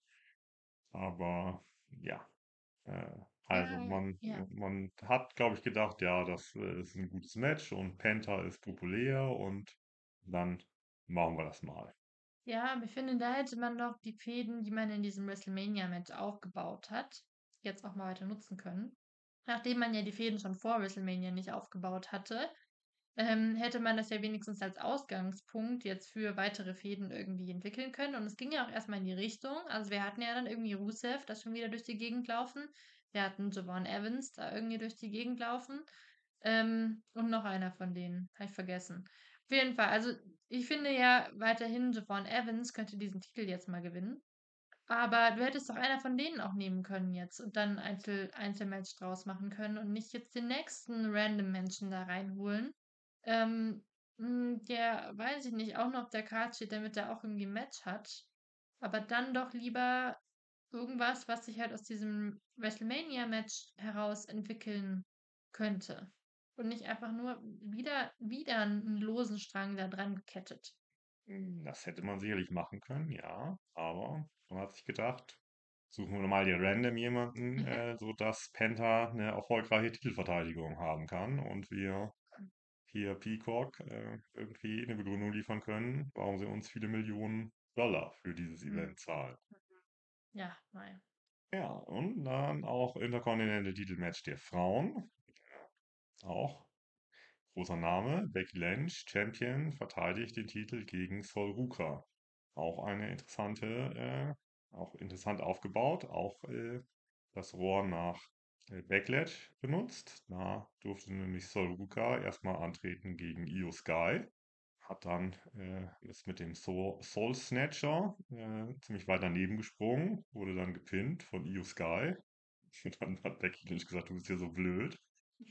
Aber ja, äh, also Ja. man, Ja. man hat, glaube ich, gedacht, ja, das äh, ist ein gutes Match und Penta ist populär und dann machen wir das mal. Ja, aber ich finde, da hätte man doch die Fäden, die man in diesem WrestleMania-Match aufgebaut hat, jetzt auch mal weiter nutzen können. Nachdem man ja die Fäden schon vor WrestleMania nicht aufgebaut hatte, ähm, hätte man das ja wenigstens als Ausgangspunkt jetzt für weitere Fäden irgendwie entwickeln können. Und es ging ja auch erstmal in die Richtung. Also wir hatten ja dann irgendwie Rusev, das schon wieder durch die Gegend laufen. Wir hatten Javon Evans da irgendwie durch die Gegend laufen. Ähm, und noch einer von denen, habe ich vergessen. Auf jeden Fall, also ich finde ja weiterhin, Javon Evans könnte diesen Titel jetzt mal gewinnen. Aber du hättest doch einer von denen auch nehmen können jetzt und dann ein Einzel Einzelmatch draus machen können und nicht jetzt den nächsten random Menschen da reinholen. Ähm, hm, der, weiß ich nicht, auch noch auf der Karte steht, damit er auch irgendwie ein Match hat. Aber dann doch lieber irgendwas, was sich halt aus diesem WrestleMania-Match heraus entwickeln könnte. Und nicht einfach nur wieder, wieder einen losen Strang da dran gekettet. Hm, das hätte man sicherlich machen können, ja, aber man hat sich gedacht, suchen wir mal hier random jemanden, äh, sodass Penta eine erfolgreiche Titelverteidigung haben kann und wir hier Peacock äh, irgendwie eine Begründung liefern können, warum sie uns viele Millionen Dollar für dieses Hm. Event zahlen. Ja, naja. Ja, und dann auch Intercontinental Titelmatch der Frauen. Auch großer Name, Becky Lynch, Champion, verteidigt den Titel gegen Sol Ruka. Auch eine interessante, äh, auch interessant aufgebaut, auch äh, das Rohr nach äh, Backlash benutzt. Da durfte nämlich Sol Ruka erstmal antreten gegen Io Sky. Hat dann, äh, ist mit dem Soul, Soul Snatcher äh, ziemlich weit daneben gesprungen, wurde dann gepinnt von Io Sky. Und dann hat Becky Lynch gesagt, du bist ja so blöd.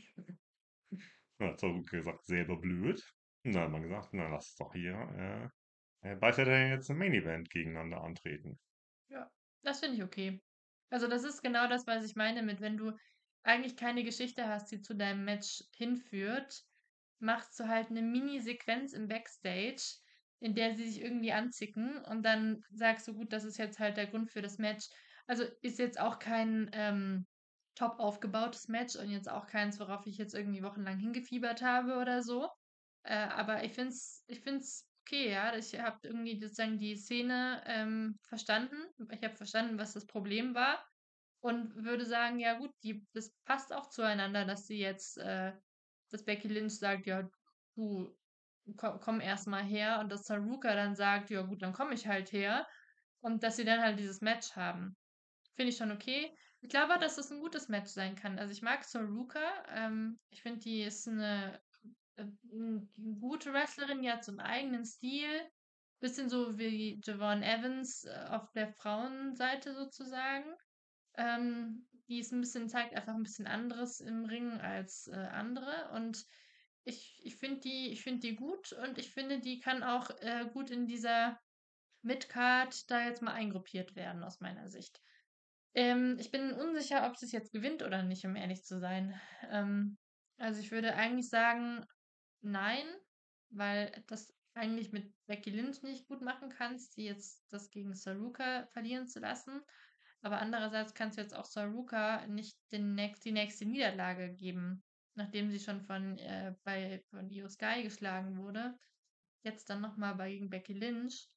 Ja, hat Saruki gesagt, selber blöd. Und dann hat man gesagt, na lass doch hier äh, äh, bei Saturday jetzt im Main Event gegeneinander antreten. Ja, das finde ich okay. Also das ist genau das, was ich meine mit, wenn du eigentlich keine Geschichte hast, die zu deinem Match hinführt, machst du halt eine Mini-Sequenz im Backstage, in der sie sich irgendwie anzicken und dann sagst du, gut, das ist jetzt halt der Grund für das Match. Also ist jetzt auch kein, ähm, top aufgebautes Match und jetzt auch keins, worauf ich jetzt irgendwie wochenlang hingefiebert habe oder so. Äh, aber ich finde es ich find's okay, ja. Ich habe irgendwie sozusagen die Szene ähm, verstanden. Ich habe verstanden, was das Problem war und würde sagen, ja gut, die, das passt auch zueinander, dass sie jetzt, äh, dass Becky Lynch sagt, ja, du komm, komm erst mal her und dass Saruka dann sagt, ja gut, dann komme ich halt her und dass sie dann halt dieses Match haben. Finde ich schon okay. Ich glaube, dass das ein gutes Match sein kann. Also ich mag Saruka. Ähm, ich finde, die ist eine, äh, n- eine gute Wrestlerin, die hat so einen eigenen Stil. Bisschen so wie Javon Evans äh, auf der Frauenseite sozusagen. Ähm, die ist ein bisschen, zeigt einfach ein bisschen anderes im Ring als äh, andere. Und ich, ich finde die, ich finde die gut und ich finde, die kann auch äh, gut in dieser Midcard da jetzt mal eingruppiert werden, aus meiner Sicht. Ähm, ich bin unsicher, ob sie es jetzt gewinnt oder nicht, um ehrlich zu sein. Ähm, also ich würde eigentlich sagen, nein, weil das eigentlich mit Becky Lynch nicht gut machen kannst, die jetzt das gegen Saruka verlieren zu lassen. Aber andererseits kannst du jetzt auch Saruka nicht den nächst, die nächste Niederlage geben, nachdem sie schon von, äh, bei, von Io Sky geschlagen wurde. Jetzt dann nochmal bei gegen Becky Lynch.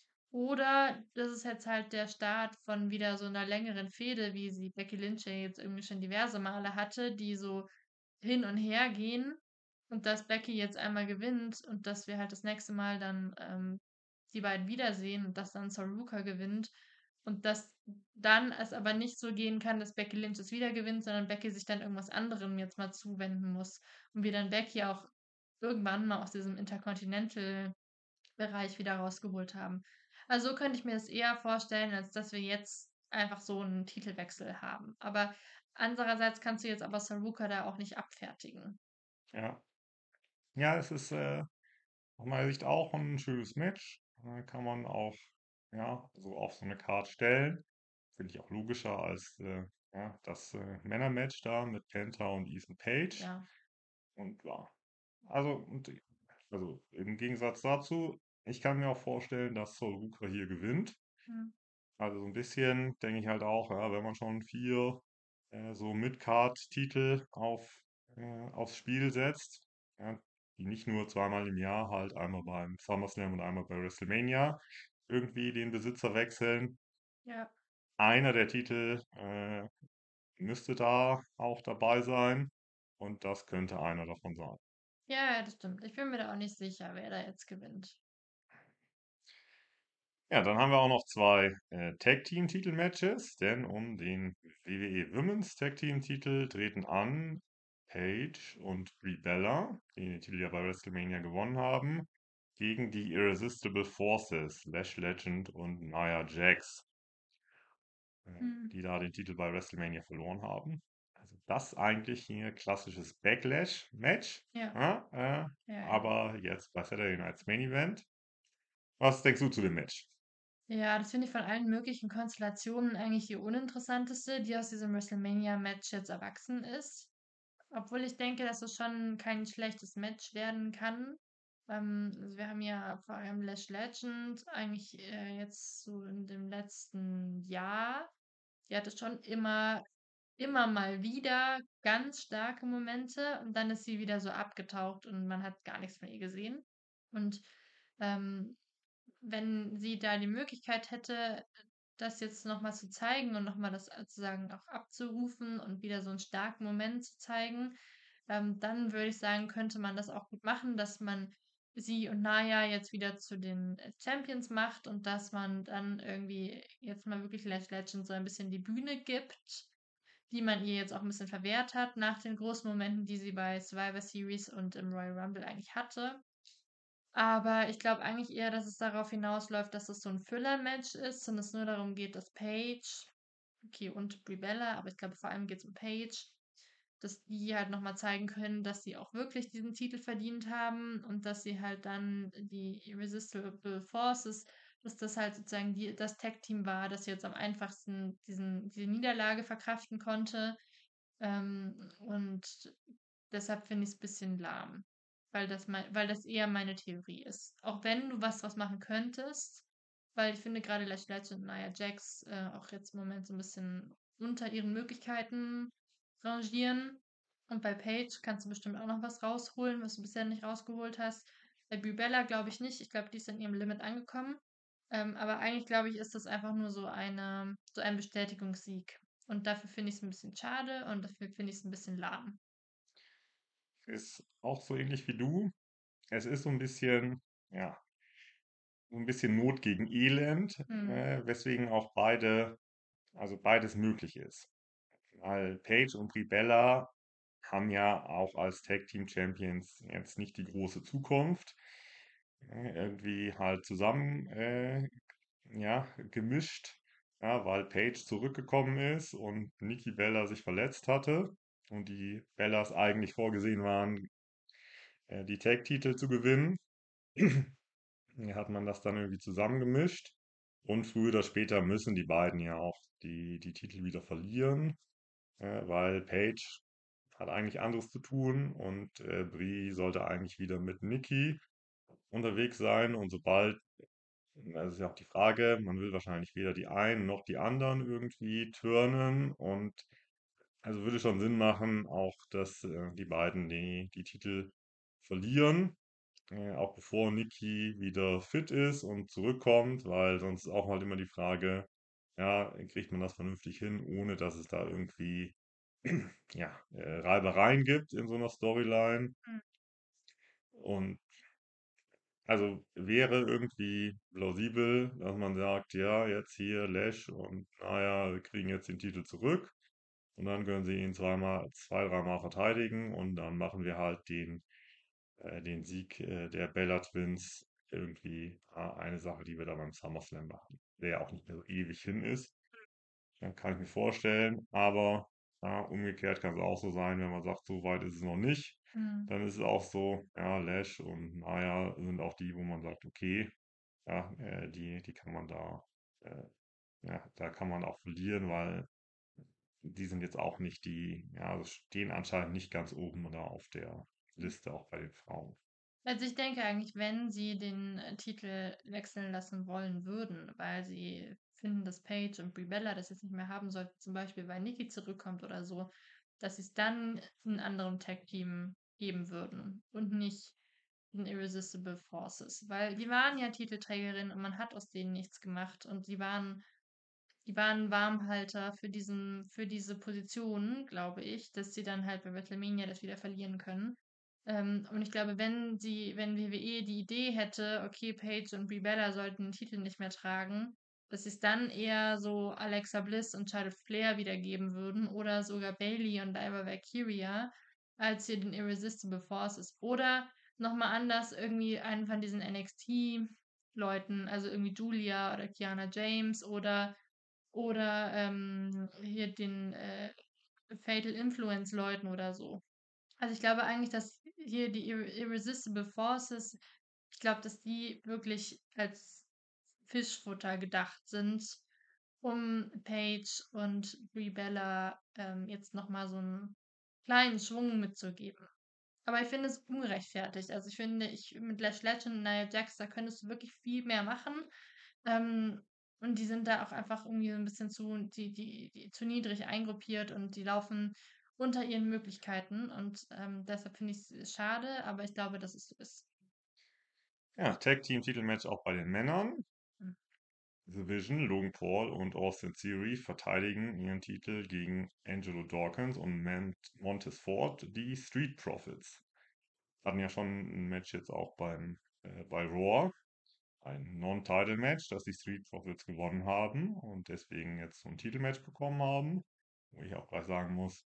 Oder das ist jetzt halt der Start von wieder so einer längeren Fehde, wie sie Becky Lynch ja jetzt irgendwie schon diverse Male hatte, die so hin und her gehen und dass Becky jetzt einmal gewinnt und dass wir halt das nächste Mal dann ähm, die beiden wiedersehen und dass dann Saruka gewinnt und dass dann es aber nicht so gehen kann, dass Becky Lynch es wieder gewinnt, sondern Becky sich dann irgendwas anderem jetzt mal zuwenden muss und wir dann Becky auch irgendwann mal aus diesem Intercontinental Bereich wieder rausgeholt haben. Also so könnte ich mir das eher vorstellen, als dass wir jetzt einfach so einen Titelwechsel haben. Aber andererseits kannst du jetzt aber Saruka da auch nicht abfertigen. Ja. Ja, es ist äh, aus meiner Sicht auch ein schönes Match. Äh, kann man auch ja, so auf so eine Card stellen. Finde ich auch logischer als äh, ja, das äh, Männermatch da mit Penta und Ethan Page. Ja. Und ja, also, und, also im Gegensatz dazu, ich kann mir auch vorstellen, dass Sol Ruka hier gewinnt. Hm. Also so ein bisschen denke ich halt auch, ja, wenn man schon vier äh, so Mid-Card-Titel auf, äh, aufs Spiel setzt, ja, die nicht nur zweimal im Jahr halt einmal beim SummerSlam und einmal bei WrestleMania irgendwie den Besitzer wechseln. Ja. Einer der Titel äh, müsste da auch dabei sein und das könnte einer davon sein. Ja, ja, das stimmt. Ich bin mir da auch nicht sicher, wer da jetzt gewinnt. Ja, dann haben wir auch noch zwei äh, Tag-Team-Titel-Matches, denn um den W W E Women's Tag-Team-Titel treten an Paige und Brie Bella, die den Titel ja bei WrestleMania gewonnen haben, gegen die Irresistible Forces, Lash Legend und Nia Jax, äh, Hm. die da den Titel bei WrestleMania verloren haben. Also das eigentlich hier klassisches Backlash-Match, Ja, ja, äh, ja, ja. aber jetzt bei Saturday Night's Main Event. Was denkst du zu dem Match? Ja, das finde ich von allen möglichen Konstellationen eigentlich die uninteressanteste, die aus diesem WrestleMania-Match jetzt erwachsen ist. Obwohl ich denke, dass es schon kein schlechtes Match werden kann. Ähm, also wir haben ja vor allem Lash Legend eigentlich äh, jetzt so in dem letzten Jahr. Die hatte schon immer, immer mal wieder ganz starke Momente und dann ist sie wieder so abgetaucht und man hat gar nichts von ihr gesehen. Und ähm, wenn sie da die Möglichkeit hätte, das jetzt nochmal zu zeigen und nochmal das sozusagen auch abzurufen und wieder so einen starken Moment zu zeigen, ähm, dann würde ich sagen, könnte man das auch gut machen, dass man sie und Naya jetzt wieder zu den äh, Champions macht und dass man dann irgendwie jetzt mal wirklich Lash Legend so ein bisschen die Bühne gibt, die man ihr jetzt auch ein bisschen verwehrt hat nach den großen Momenten, die sie bei Survivor Series und im Royal Rumble eigentlich hatte. Aber ich glaube eigentlich eher, dass es darauf hinausläuft, dass es so ein Füller-Match ist und es nur darum geht, dass Paige, okay, und Brie Bella, aber ich glaube vor allem geht es um Paige, dass die halt nochmal zeigen können, dass sie auch wirklich diesen Titel verdient haben und dass sie halt dann die Irresistible Forces, dass das halt sozusagen die, das Tag-Team war, das jetzt am einfachsten diesen, diese Niederlage verkraften konnte. Ähm, und deshalb finde ich es ein bisschen lahm, weil das, mein, weil das eher meine Theorie ist. Auch wenn du was draus machen könntest, weil ich finde gerade Lash Legend und Nia Jax äh, auch jetzt im Moment so ein bisschen unter ihren Möglichkeiten. rangieren. Und bei Paige kannst du bestimmt auch noch was rausholen, was du bisher nicht rausgeholt hast. Bei Brie Bella glaube ich nicht. Ich glaube, die ist an ihrem Limit angekommen. Ähm, aber eigentlich glaube ich, ist das einfach nur so eine, so ein Bestätigungssieg. Und dafür finde ich es ein bisschen schade und dafür finde ich es ein bisschen lahm. Ist auch so ähnlich wie du. Es ist so ein bisschen, ja, so ein bisschen Not gegen Elend, Hm. äh, weswegen auch beide, also beides möglich ist. Weil Paige und Brie Bella haben ja auch als Tag Team Champions jetzt nicht die große Zukunft. Äh, irgendwie halt zusammen, äh, ja, gemischt, ja, weil Paige zurückgekommen ist und Nikki Bella sich verletzt hatte und die Bellas eigentlich vorgesehen waren, äh, die Tag-Titel zu gewinnen. Hier hat man das dann irgendwie zusammengemischt. Und früher oder später müssen die beiden ja auch die, die Titel wieder verlieren, äh, weil Paige hat eigentlich anderes zu tun und äh, Brie sollte eigentlich wieder mit Nikki unterwegs sein. Und sobald, das ist ja auch die Frage, man will wahrscheinlich weder die einen noch die anderen irgendwie turnen. Und also würde schon Sinn machen, auch dass äh, die beiden die, die Titel verlieren. Äh, auch bevor Niki wieder fit ist und zurückkommt, weil sonst ist auch halt immer die Frage, ja, kriegt man das vernünftig hin, ohne dass es da irgendwie ja, äh, Reibereien gibt in so einer Storyline. Hm. Und also wäre irgendwie plausibel, dass man sagt, ja, jetzt hier Lash und naja, wir kriegen jetzt den Titel zurück und dann können sie ihn zweimal, zwei, dreimal verteidigen und dann machen wir halt den äh, den Sieg äh, der Bella Twins irgendwie äh, eine Sache, die wir da beim SummerSlam machen. Der ja auch nicht mehr so ewig hin ist. Dann kann ich mir vorstellen. Aber ja, umgekehrt kann es auch so sein, wenn man sagt, so weit ist es noch nicht. Hm. Dann ist es auch so, ja, Lash und Naya sind auch die, wo man sagt, okay, ja, äh, die, die kann man da, äh, ja, da kann man auch verlieren, weil die sind jetzt auch nicht die, ja, also stehen anscheinend nicht ganz oben oder auf der Liste, auch bei den Frauen. Also ich denke eigentlich, wenn sie den äh, Titel wechseln lassen wollen würden, weil sie finden, dass Paige und Brie Bella das jetzt nicht mehr haben sollten, zum Beispiel weil Nikki zurückkommt oder so, dass sie es dann einem anderen Tag-Team geben würden und nicht den Irresistible Forces. Weil die waren ja Titelträgerin und man hat aus denen nichts gemacht und sie waren, die waren Warmhalter für diesen, für diese Position, glaube ich, dass sie dann halt bei WrestleMania das wieder verlieren können. Ähm, und ich glaube, wenn sie, wenn W W E die Idee hätte, okay, Paige und Brie Bella sollten den Titel nicht mehr tragen, dass sie es dann eher so Alexa Bliss und Charlotte Flair wiedergeben würden oder sogar Bailey und Lyra Valkyria, als hier den Irresistible Forces. Oder nochmal anders, irgendwie einen von diesen N X T-Leuten, also irgendwie Julia oder Kiana James oder oder ähm, hier den äh, Fatal Influence Leuten oder so. Also ich glaube eigentlich, dass hier die Irre Irresistible Forces, ich glaube, dass die wirklich als Fischfutter gedacht sind, um Paige und Brie Bella ähm, jetzt nochmal so einen kleinen Schwung mitzugeben. Aber ich finde es ungerechtfertigt. Also ich finde, ich mit Lash Legend und Nia Jax, da könntest du wirklich viel mehr machen. Ähm, und die sind da auch einfach irgendwie so ein bisschen zu, die, die, die zu niedrig eingruppiert und die laufen unter ihren Möglichkeiten. Und ähm, deshalb finde ich es schade, aber ich glaube, dass es so ist. Ja, Tag Team Titelmatch auch bei den Männern. Hm. The Vision, Logan Paul und Austin Theory verteidigen ihren Titel gegen Angelo Dawkins und Man Montez Ford, die Street Profits. Hatten ja schon ein Match jetzt auch beim, äh, bei Raw, ein Non-Title-Match, das die Street Profits gewonnen haben und deswegen jetzt so ein Titelmatch bekommen haben. Wo ich auch gleich sagen muss,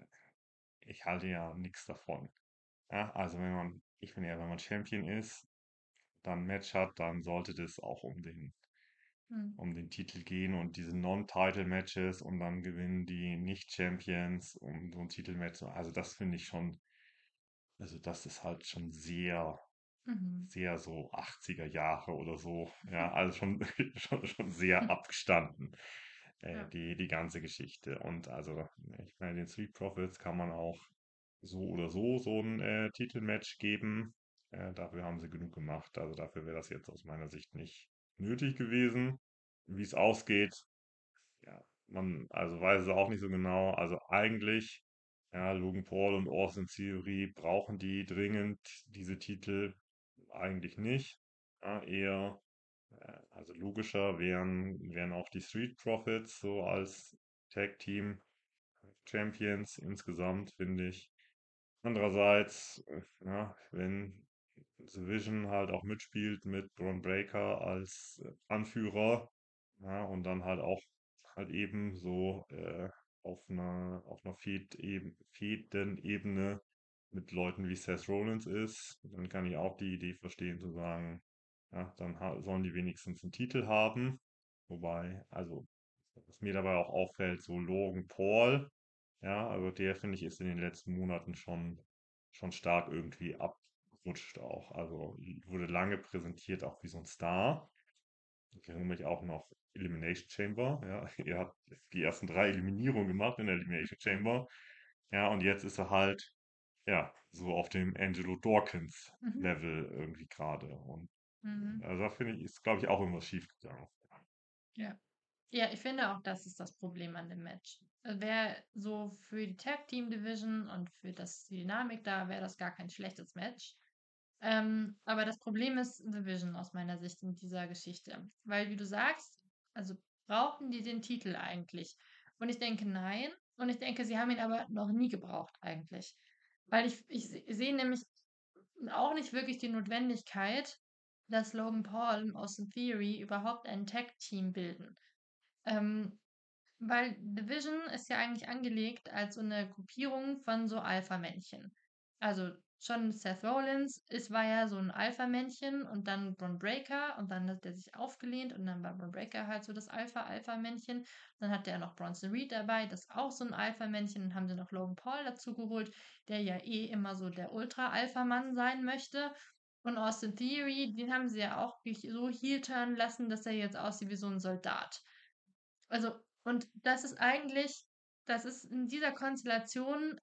ich halte ja nichts davon. Ja, also wenn man, ich finde ja, wenn man Champion ist, dann ein Match hat, dann sollte das auch um den Hm. um den Titel gehen und diese Non-Title-Matches und dann gewinnen die Nicht-Champions um so ein Titelmatch. Also das finde ich schon, also das ist halt schon sehr, Mhm. sehr so achtziger Jahre oder so. Ja, also schon, schon, schon sehr abgestanden, äh, Ja. die, die ganze Geschichte. Und also, ich meine, den Street Profits kann man auch so oder so so ein äh, Titelmatch geben. Äh, dafür haben sie genug gemacht. Also dafür wäre das jetzt aus meiner Sicht nicht nötig gewesen. Wie es ausgeht, ja, man also weiß es auch nicht so genau. Also eigentlich Ja, Logan Paul und Austin Theory, brauchen die dringend diese Titel? Eigentlich nicht. Ja, eher, äh, also logischer wären, wären auch die Street Profits so als Tag Team Champions insgesamt, finde ich. Andererseits, äh, ja, wenn The Vision halt auch mitspielt mit Bron Breakker als äh, Anführer, ja, und dann halt auch halt eben so äh, auf einer auf einer Fehd-Eben- Fehden-Ebene mit Leuten wie Seth Rollins ist, dann kann ich auch die Idee verstehen zu sagen, ja, dann ha sollen die wenigstens einen Titel haben. Wobei, also, was mir dabei auch auffällt, so Logan Paul, ja, also der finde ich ist in den letzten Monaten schon, schon stark irgendwie abgerutscht auch. Also wurde lange präsentiert auch wie so ein Star. Ich erinnere mich auch noch Elimination Chamber, ja. Er hat die ersten drei Eliminierungen gemacht in der Elimination Chamber. Ja, und jetzt ist er halt, ja, so auf dem Angelo Dawkins Mhm. Level irgendwie gerade. Und Mhm. also da finde ich, ist, glaube ich, auch irgendwas schief gegangen. Ja. Ja, ich finde auch, das ist das Problem an dem Match. Wäre so für die Tag Team Division und für das die Dynamik da, wäre das gar kein schlechtes Match. Ähm, aber das Problem ist The Vision aus meiner Sicht in dieser Geschichte. Weil, wie du sagst, also brauchen die den Titel eigentlich? Und ich denke, nein. Und ich denke, sie haben ihn aber noch nie gebraucht eigentlich. Weil ich, ich se- sehe nämlich auch nicht wirklich die Notwendigkeit, dass Logan Paul und Austin Theory überhaupt ein Tag-Team bilden. Ähm, weil Division ist ja eigentlich angelegt als so eine Gruppierung von so Alpha-Männchen. Also schon Seth Rollins ist, war ja so ein Alpha-Männchen und dann Bron Breakker und dann hat er sich aufgelehnt und dann war Bron Breakker halt so das Alpha-Alpha-Männchen. Dann hatte er noch Bronson Reed dabei, das ist auch so ein Alpha-Männchen. Dann haben sie noch Logan Paul dazu geholt, der ja eh immer so der Ultra-Alpha-Mann sein möchte. Und Austin Theory, den haben sie ja auch so heel-turnen lassen, dass er jetzt aussieht wie so ein Soldat. Also, und das ist eigentlich, das ist in dieser Konstellation,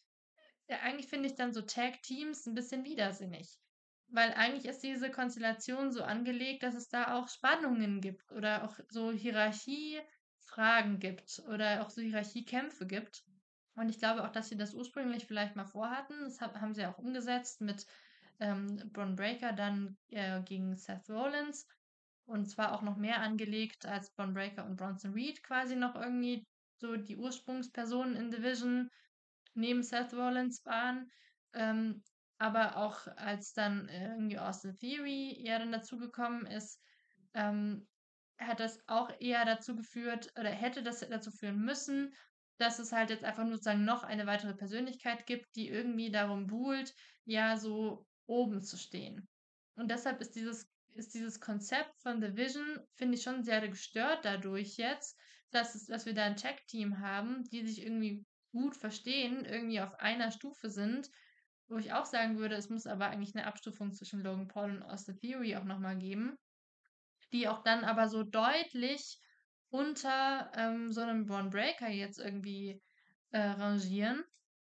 ja, eigentlich finde ich dann so Tag-Teams ein bisschen widersinnig. Weil eigentlich ist diese Konstellation so angelegt, dass es da auch Spannungen gibt oder auch so Hierarchiefragen gibt oder auch so Hierarchiekämpfe gibt. Und ich glaube auch, dass sie das ursprünglich vielleicht mal vorhatten. Das hab, haben sie auch umgesetzt mit ähm, Bron Breakker dann äh, gegen Seth Rollins. Und zwar auch noch mehr angelegt, als Bron Breakker und Bronson Reed quasi noch irgendwie so die Ursprungspersonen in Division neben Seth Rollins waren. Ähm, aber auch als dann irgendwie Austin Theory ja dann dazugekommen ist, ähm, hat das auch eher dazu geführt oder hätte das dazu führen müssen, dass es halt jetzt einfach nur sozusagen noch eine weitere Persönlichkeit gibt, die irgendwie darum buhlt, ja, so oben zu stehen. Und deshalb ist dieses, ist dieses Konzept von The Vision, finde ich, schon sehr gestört dadurch jetzt, dass, es, dass wir da ein Tag-Team haben, die sich irgendwie gut verstehen, irgendwie auf einer Stufe sind, wo ich auch sagen würde, es muss aber eigentlich eine Abstufung zwischen Logan Paul und Austin Theory auch nochmal geben, die auch dann aber so deutlich unter ähm, so einem Braun Breaker jetzt irgendwie äh, rangieren.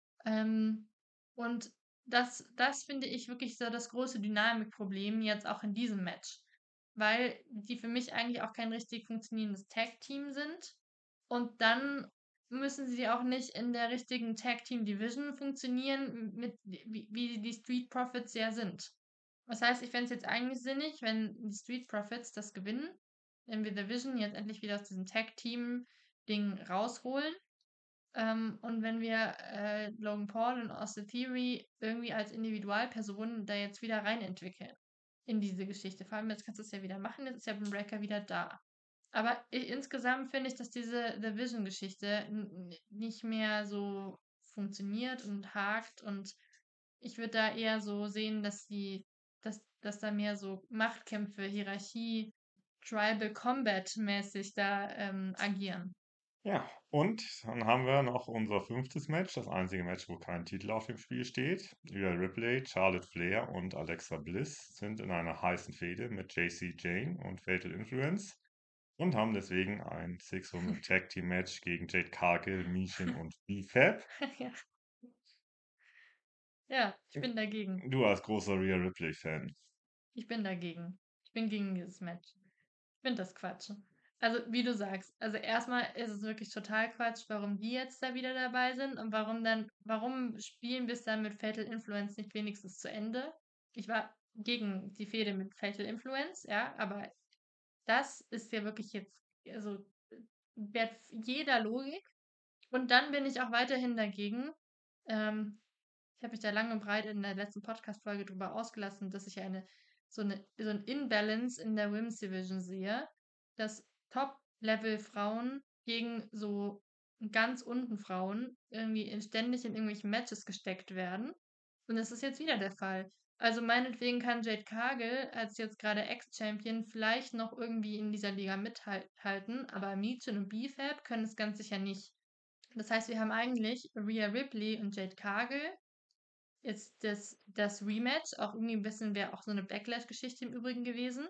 Ähm, und das, das finde ich wirklich so das große Dynamikproblem jetzt auch in diesem Match. Weil die für mich eigentlich auch kein richtig funktionierendes Tag-Team sind. Und dann müssen sie auch nicht in der richtigen Tag-Team-Division funktionieren, mit, wie, wie die Street Profits ja sind. Das heißt, ich fände es jetzt eigentlich sinnig, wenn die Street Profits das gewinnen, wenn wir The Vision jetzt endlich wieder aus diesem Tag-Team-Ding rausholen ähm, und wenn wir äh, Logan Paul und Austin Theory irgendwie als Individualpersonen da jetzt wieder reinentwickeln in diese Geschichte. Vor allem jetzt kannst du es ja wieder machen, jetzt ist ja Boom Breaker wieder da. Aber i- insgesamt finde ich, dass diese The Vision-Geschichte n- n- nicht mehr so funktioniert und hakt und ich würde da eher so sehen, dass die, dass, dass da mehr so Machtkämpfe, Hierarchie, Tribal Combat mäßig da ähm, agieren. Ja, und dann haben wir noch unser fünftes Match, das einzige Match, wo kein Titel auf dem Spiel steht. Rhea Ripley, Charlotte Flair und Alexa Bliss sind in einer heißen Fehde mit J C Jane und Fatal Influence und haben deswegen ein Six-Woman Tag Team Match gegen Jade Cargill, Michin und B-Fab. Ja. Ja, ich bin dagegen. Du als großer Rhea Ripley-Fan. Ich bin dagegen. Ich bin gegen dieses Match. Ich finde das Quatsch. Also, wie du sagst, also erstmal ist es wirklich total Quatsch, warum die jetzt da wieder dabei sind und warum dann, warum spielen wir es dann mit Fatal Influence nicht wenigstens zu Ende? Ich war gegen die Fehde mit Fatal Influence, ja, aber das ist ja wirklich jetzt, also wert jeder Logik. Und dann bin ich auch weiterhin dagegen. Ähm, ich habe mich da lang und breit in der letzten Podcast-Folge drüber ausgelassen, dass ich eine so eine so ein Imbalance in der Women's Division sehe, dass Top-Level-Frauen gegen so ganz unten Frauen irgendwie in, ständig in irgendwelchen Matches gesteckt werden. Und das ist jetzt wieder der Fall. Also meinetwegen kann Jade Cargill als jetzt gerade Ex-Champion vielleicht noch irgendwie in dieser Liga mithalten, aber Michin und B F A B können es ganz sicher nicht. Das heißt, wir haben eigentlich Rhea Ripley und Jade Cargill. Jetzt das, das Rematch, auch irgendwie ein bisschen wäre auch so eine Backlash-Geschichte im Übrigen gewesen.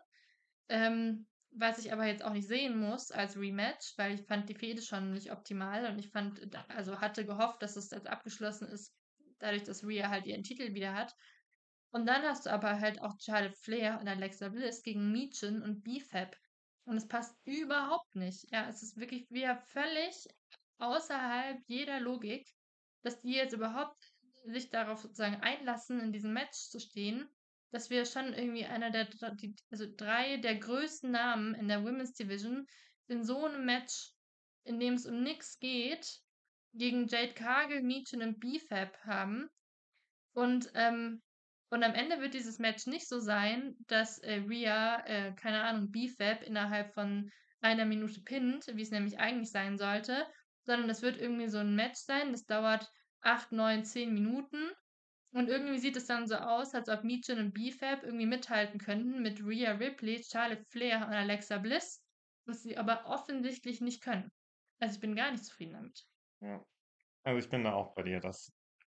Ähm, was ich aber jetzt auch nicht sehen muss als Rematch, weil ich fand die Fehde schon nicht optimal und ich fand, da- also hatte gehofft, dass es jetzt abgeschlossen ist, dadurch, dass Rhea halt ihren Titel wieder hat. Und dann hast du aber halt auch Charlotte Flair und Alexa Bliss gegen Michin und B F A B. Und es passt überhaupt nicht. Ja, es ist wirklich wieder völlig außerhalb jeder Logik, dass die jetzt überhaupt sich darauf sozusagen einlassen, in diesem Match zu stehen, dass wir schon irgendwie einer der, dr- die, also drei der größten Namen in der Women's Division in so einem Match, in dem es um nichts geht, gegen Jade Cargill, Michin und B F A B haben. Und, ähm, und am Ende wird dieses Match nicht so sein, dass äh, Rhea, äh, keine Ahnung, B F A B innerhalb von einer Minute pinnt, wie es nämlich eigentlich sein sollte, sondern es wird irgendwie so ein Match sein, das dauert acht, neun, zehn Minuten. Und irgendwie sieht es dann so aus, als ob Michin und B F A B irgendwie mithalten könnten mit Rhea Ripley, Charlotte Flair und Alexa Bliss, was sie aber offensichtlich nicht können. Also ich bin gar nicht zufrieden damit. Ja. Also ich bin da auch bei dir. Das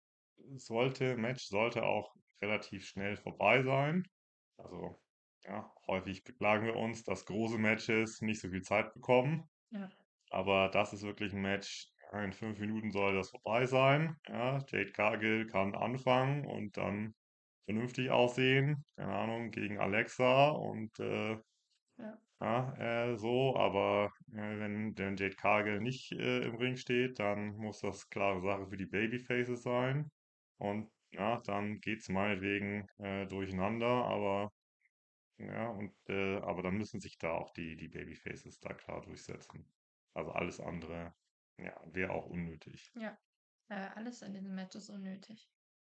sollte, Match sollte auch relativ schnell vorbei sein. Also, ja, häufig beklagen wir uns, dass große Matches nicht so viel Zeit bekommen. Ja, Aber das ist wirklich ein Match, ja, in fünf Minuten soll das vorbei sein. Ja, Jade Cargill kann anfangen und dann vernünftig aussehen. Keine Ahnung, gegen Alexa und äh, ja, ja, äh, so. Aber äh, wenn denn Jade Cargill nicht äh, im Ring steht, dann muss das klare Sache für die Babyfaces sein. Und ja, dann geht's meinetwegen äh, durcheinander, aber ja, und äh, aber dann müssen sich da auch die, die Babyfaces da klar durchsetzen. Also alles andere, ja, wäre auch unnötig. ja. Äh, alles an diesem Match ist unnötig.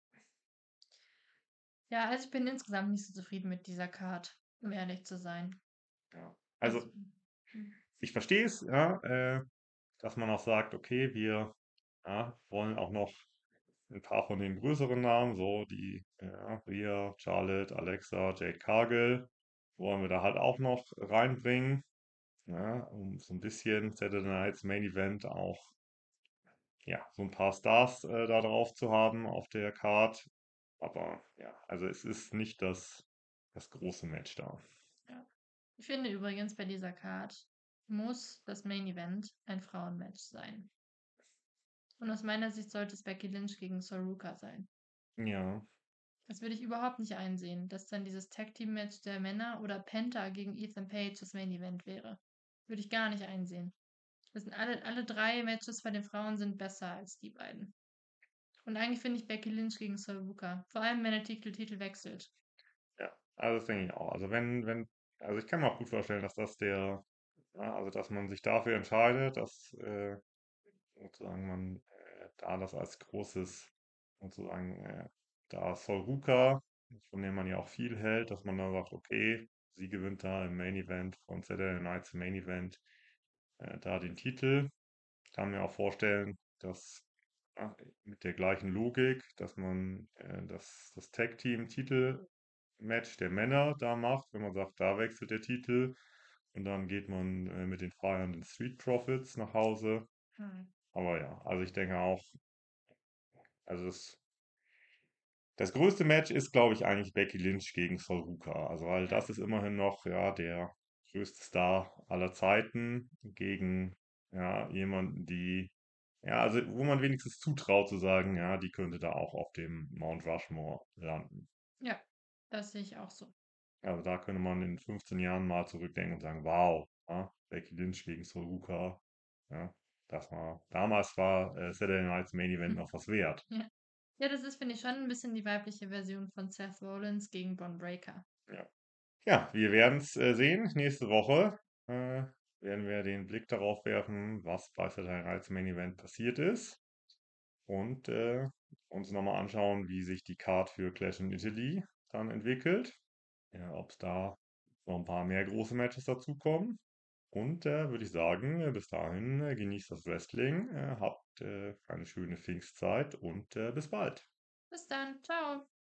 Ja, also ich bin insgesamt nicht so zufrieden mit dieser Card, um ehrlich zu sein. Ja. Also, Also hm, ich verstehe es, ja, äh, dass man auch sagt, okay, wir ja, wollen auch noch ein paar von den größeren Namen, so die ja, Rhea, Charlotte, Alexa, Jade Cargill, wollen wir da halt auch noch reinbringen, ja, um so ein bisschen Saturday Night's Main Event auch ja, so ein paar Stars äh, da drauf zu haben auf der Card. Aber ja, also es ist nicht das, das große Match da. ja. Ich finde übrigens, bei dieser Card muss das Main Event ein Frauenmatch sein. Und aus meiner Sicht sollte es Becky Lynch gegen Saruka sein. Ja, Das würde ich überhaupt nicht einsehen, dass dann dieses Tag-Team-Match der Männer oder Penta gegen Ethan Page das Main Event wäre. Würde ich gar nicht einsehen. Das sind alle, alle drei Matches bei den Frauen sind besser als die beiden. Und eigentlich finde ich Becky Lynch gegen Saruka. Vor allem, wenn der Titel, Titel wechselt. ja. Also das denke ich auch. Also wenn, wenn, also ich kann mir auch gut vorstellen, dass das der, ja, also dass man sich dafür entscheidet, dass äh, sozusagen man äh, da das als großes, sozusagen, äh, da Solruka, von dem man ja auch viel hält, dass man dann sagt, okay, sie gewinnt da im Main Event von Saturday Night's Main Event äh, da den Titel. Ich kann mir auch vorstellen, dass ja, mit der gleichen Logik, dass man äh, das, das Tag-Team-Titel-Match der Männer da macht, wenn man sagt, da wechselt der Titel und dann geht man äh, mit den feiernden Street Profits nach Hause. Hm. Aber ja, also ich denke auch, also es, das größte Match ist, glaube ich, eigentlich Becky Lynch gegen Sol Ruka. Also weil Ja, das ist immerhin noch ja der größte Star aller Zeiten gegen ja jemanden, die ja, also wo man wenigstens zutraut zu sagen, ja, die könnte da auch auf dem Mount Rushmore landen. ja, das sehe ich auch so. Also da könnte man in fünfzehn Jahren mal zurückdenken und sagen, wow, Ja, Becky Lynch gegen Sol Ruka. Ja, das war, damals war äh, Saturday Night's Main Event noch was wert. Ja. Ja, das ist, finde ich, schon ein bisschen die weibliche Version von Seth Rollins gegen Bron Breakker. Ja, ja wir werden es äh, sehen. Nächste Woche äh, werden wir den Blick darauf werfen, was bei Saturday Night's Main Event passiert ist. Und äh, uns nochmal anschauen, wie sich die Card für Clash in Italy dann entwickelt. Ja, ob es da noch ein paar mehr große Matches dazukommen. Und äh, würde ich sagen, äh, bis dahin äh, genießt das Wrestling, äh, habt äh, eine schöne Pfingstzeit und äh, bis bald. Bis dann, ciao.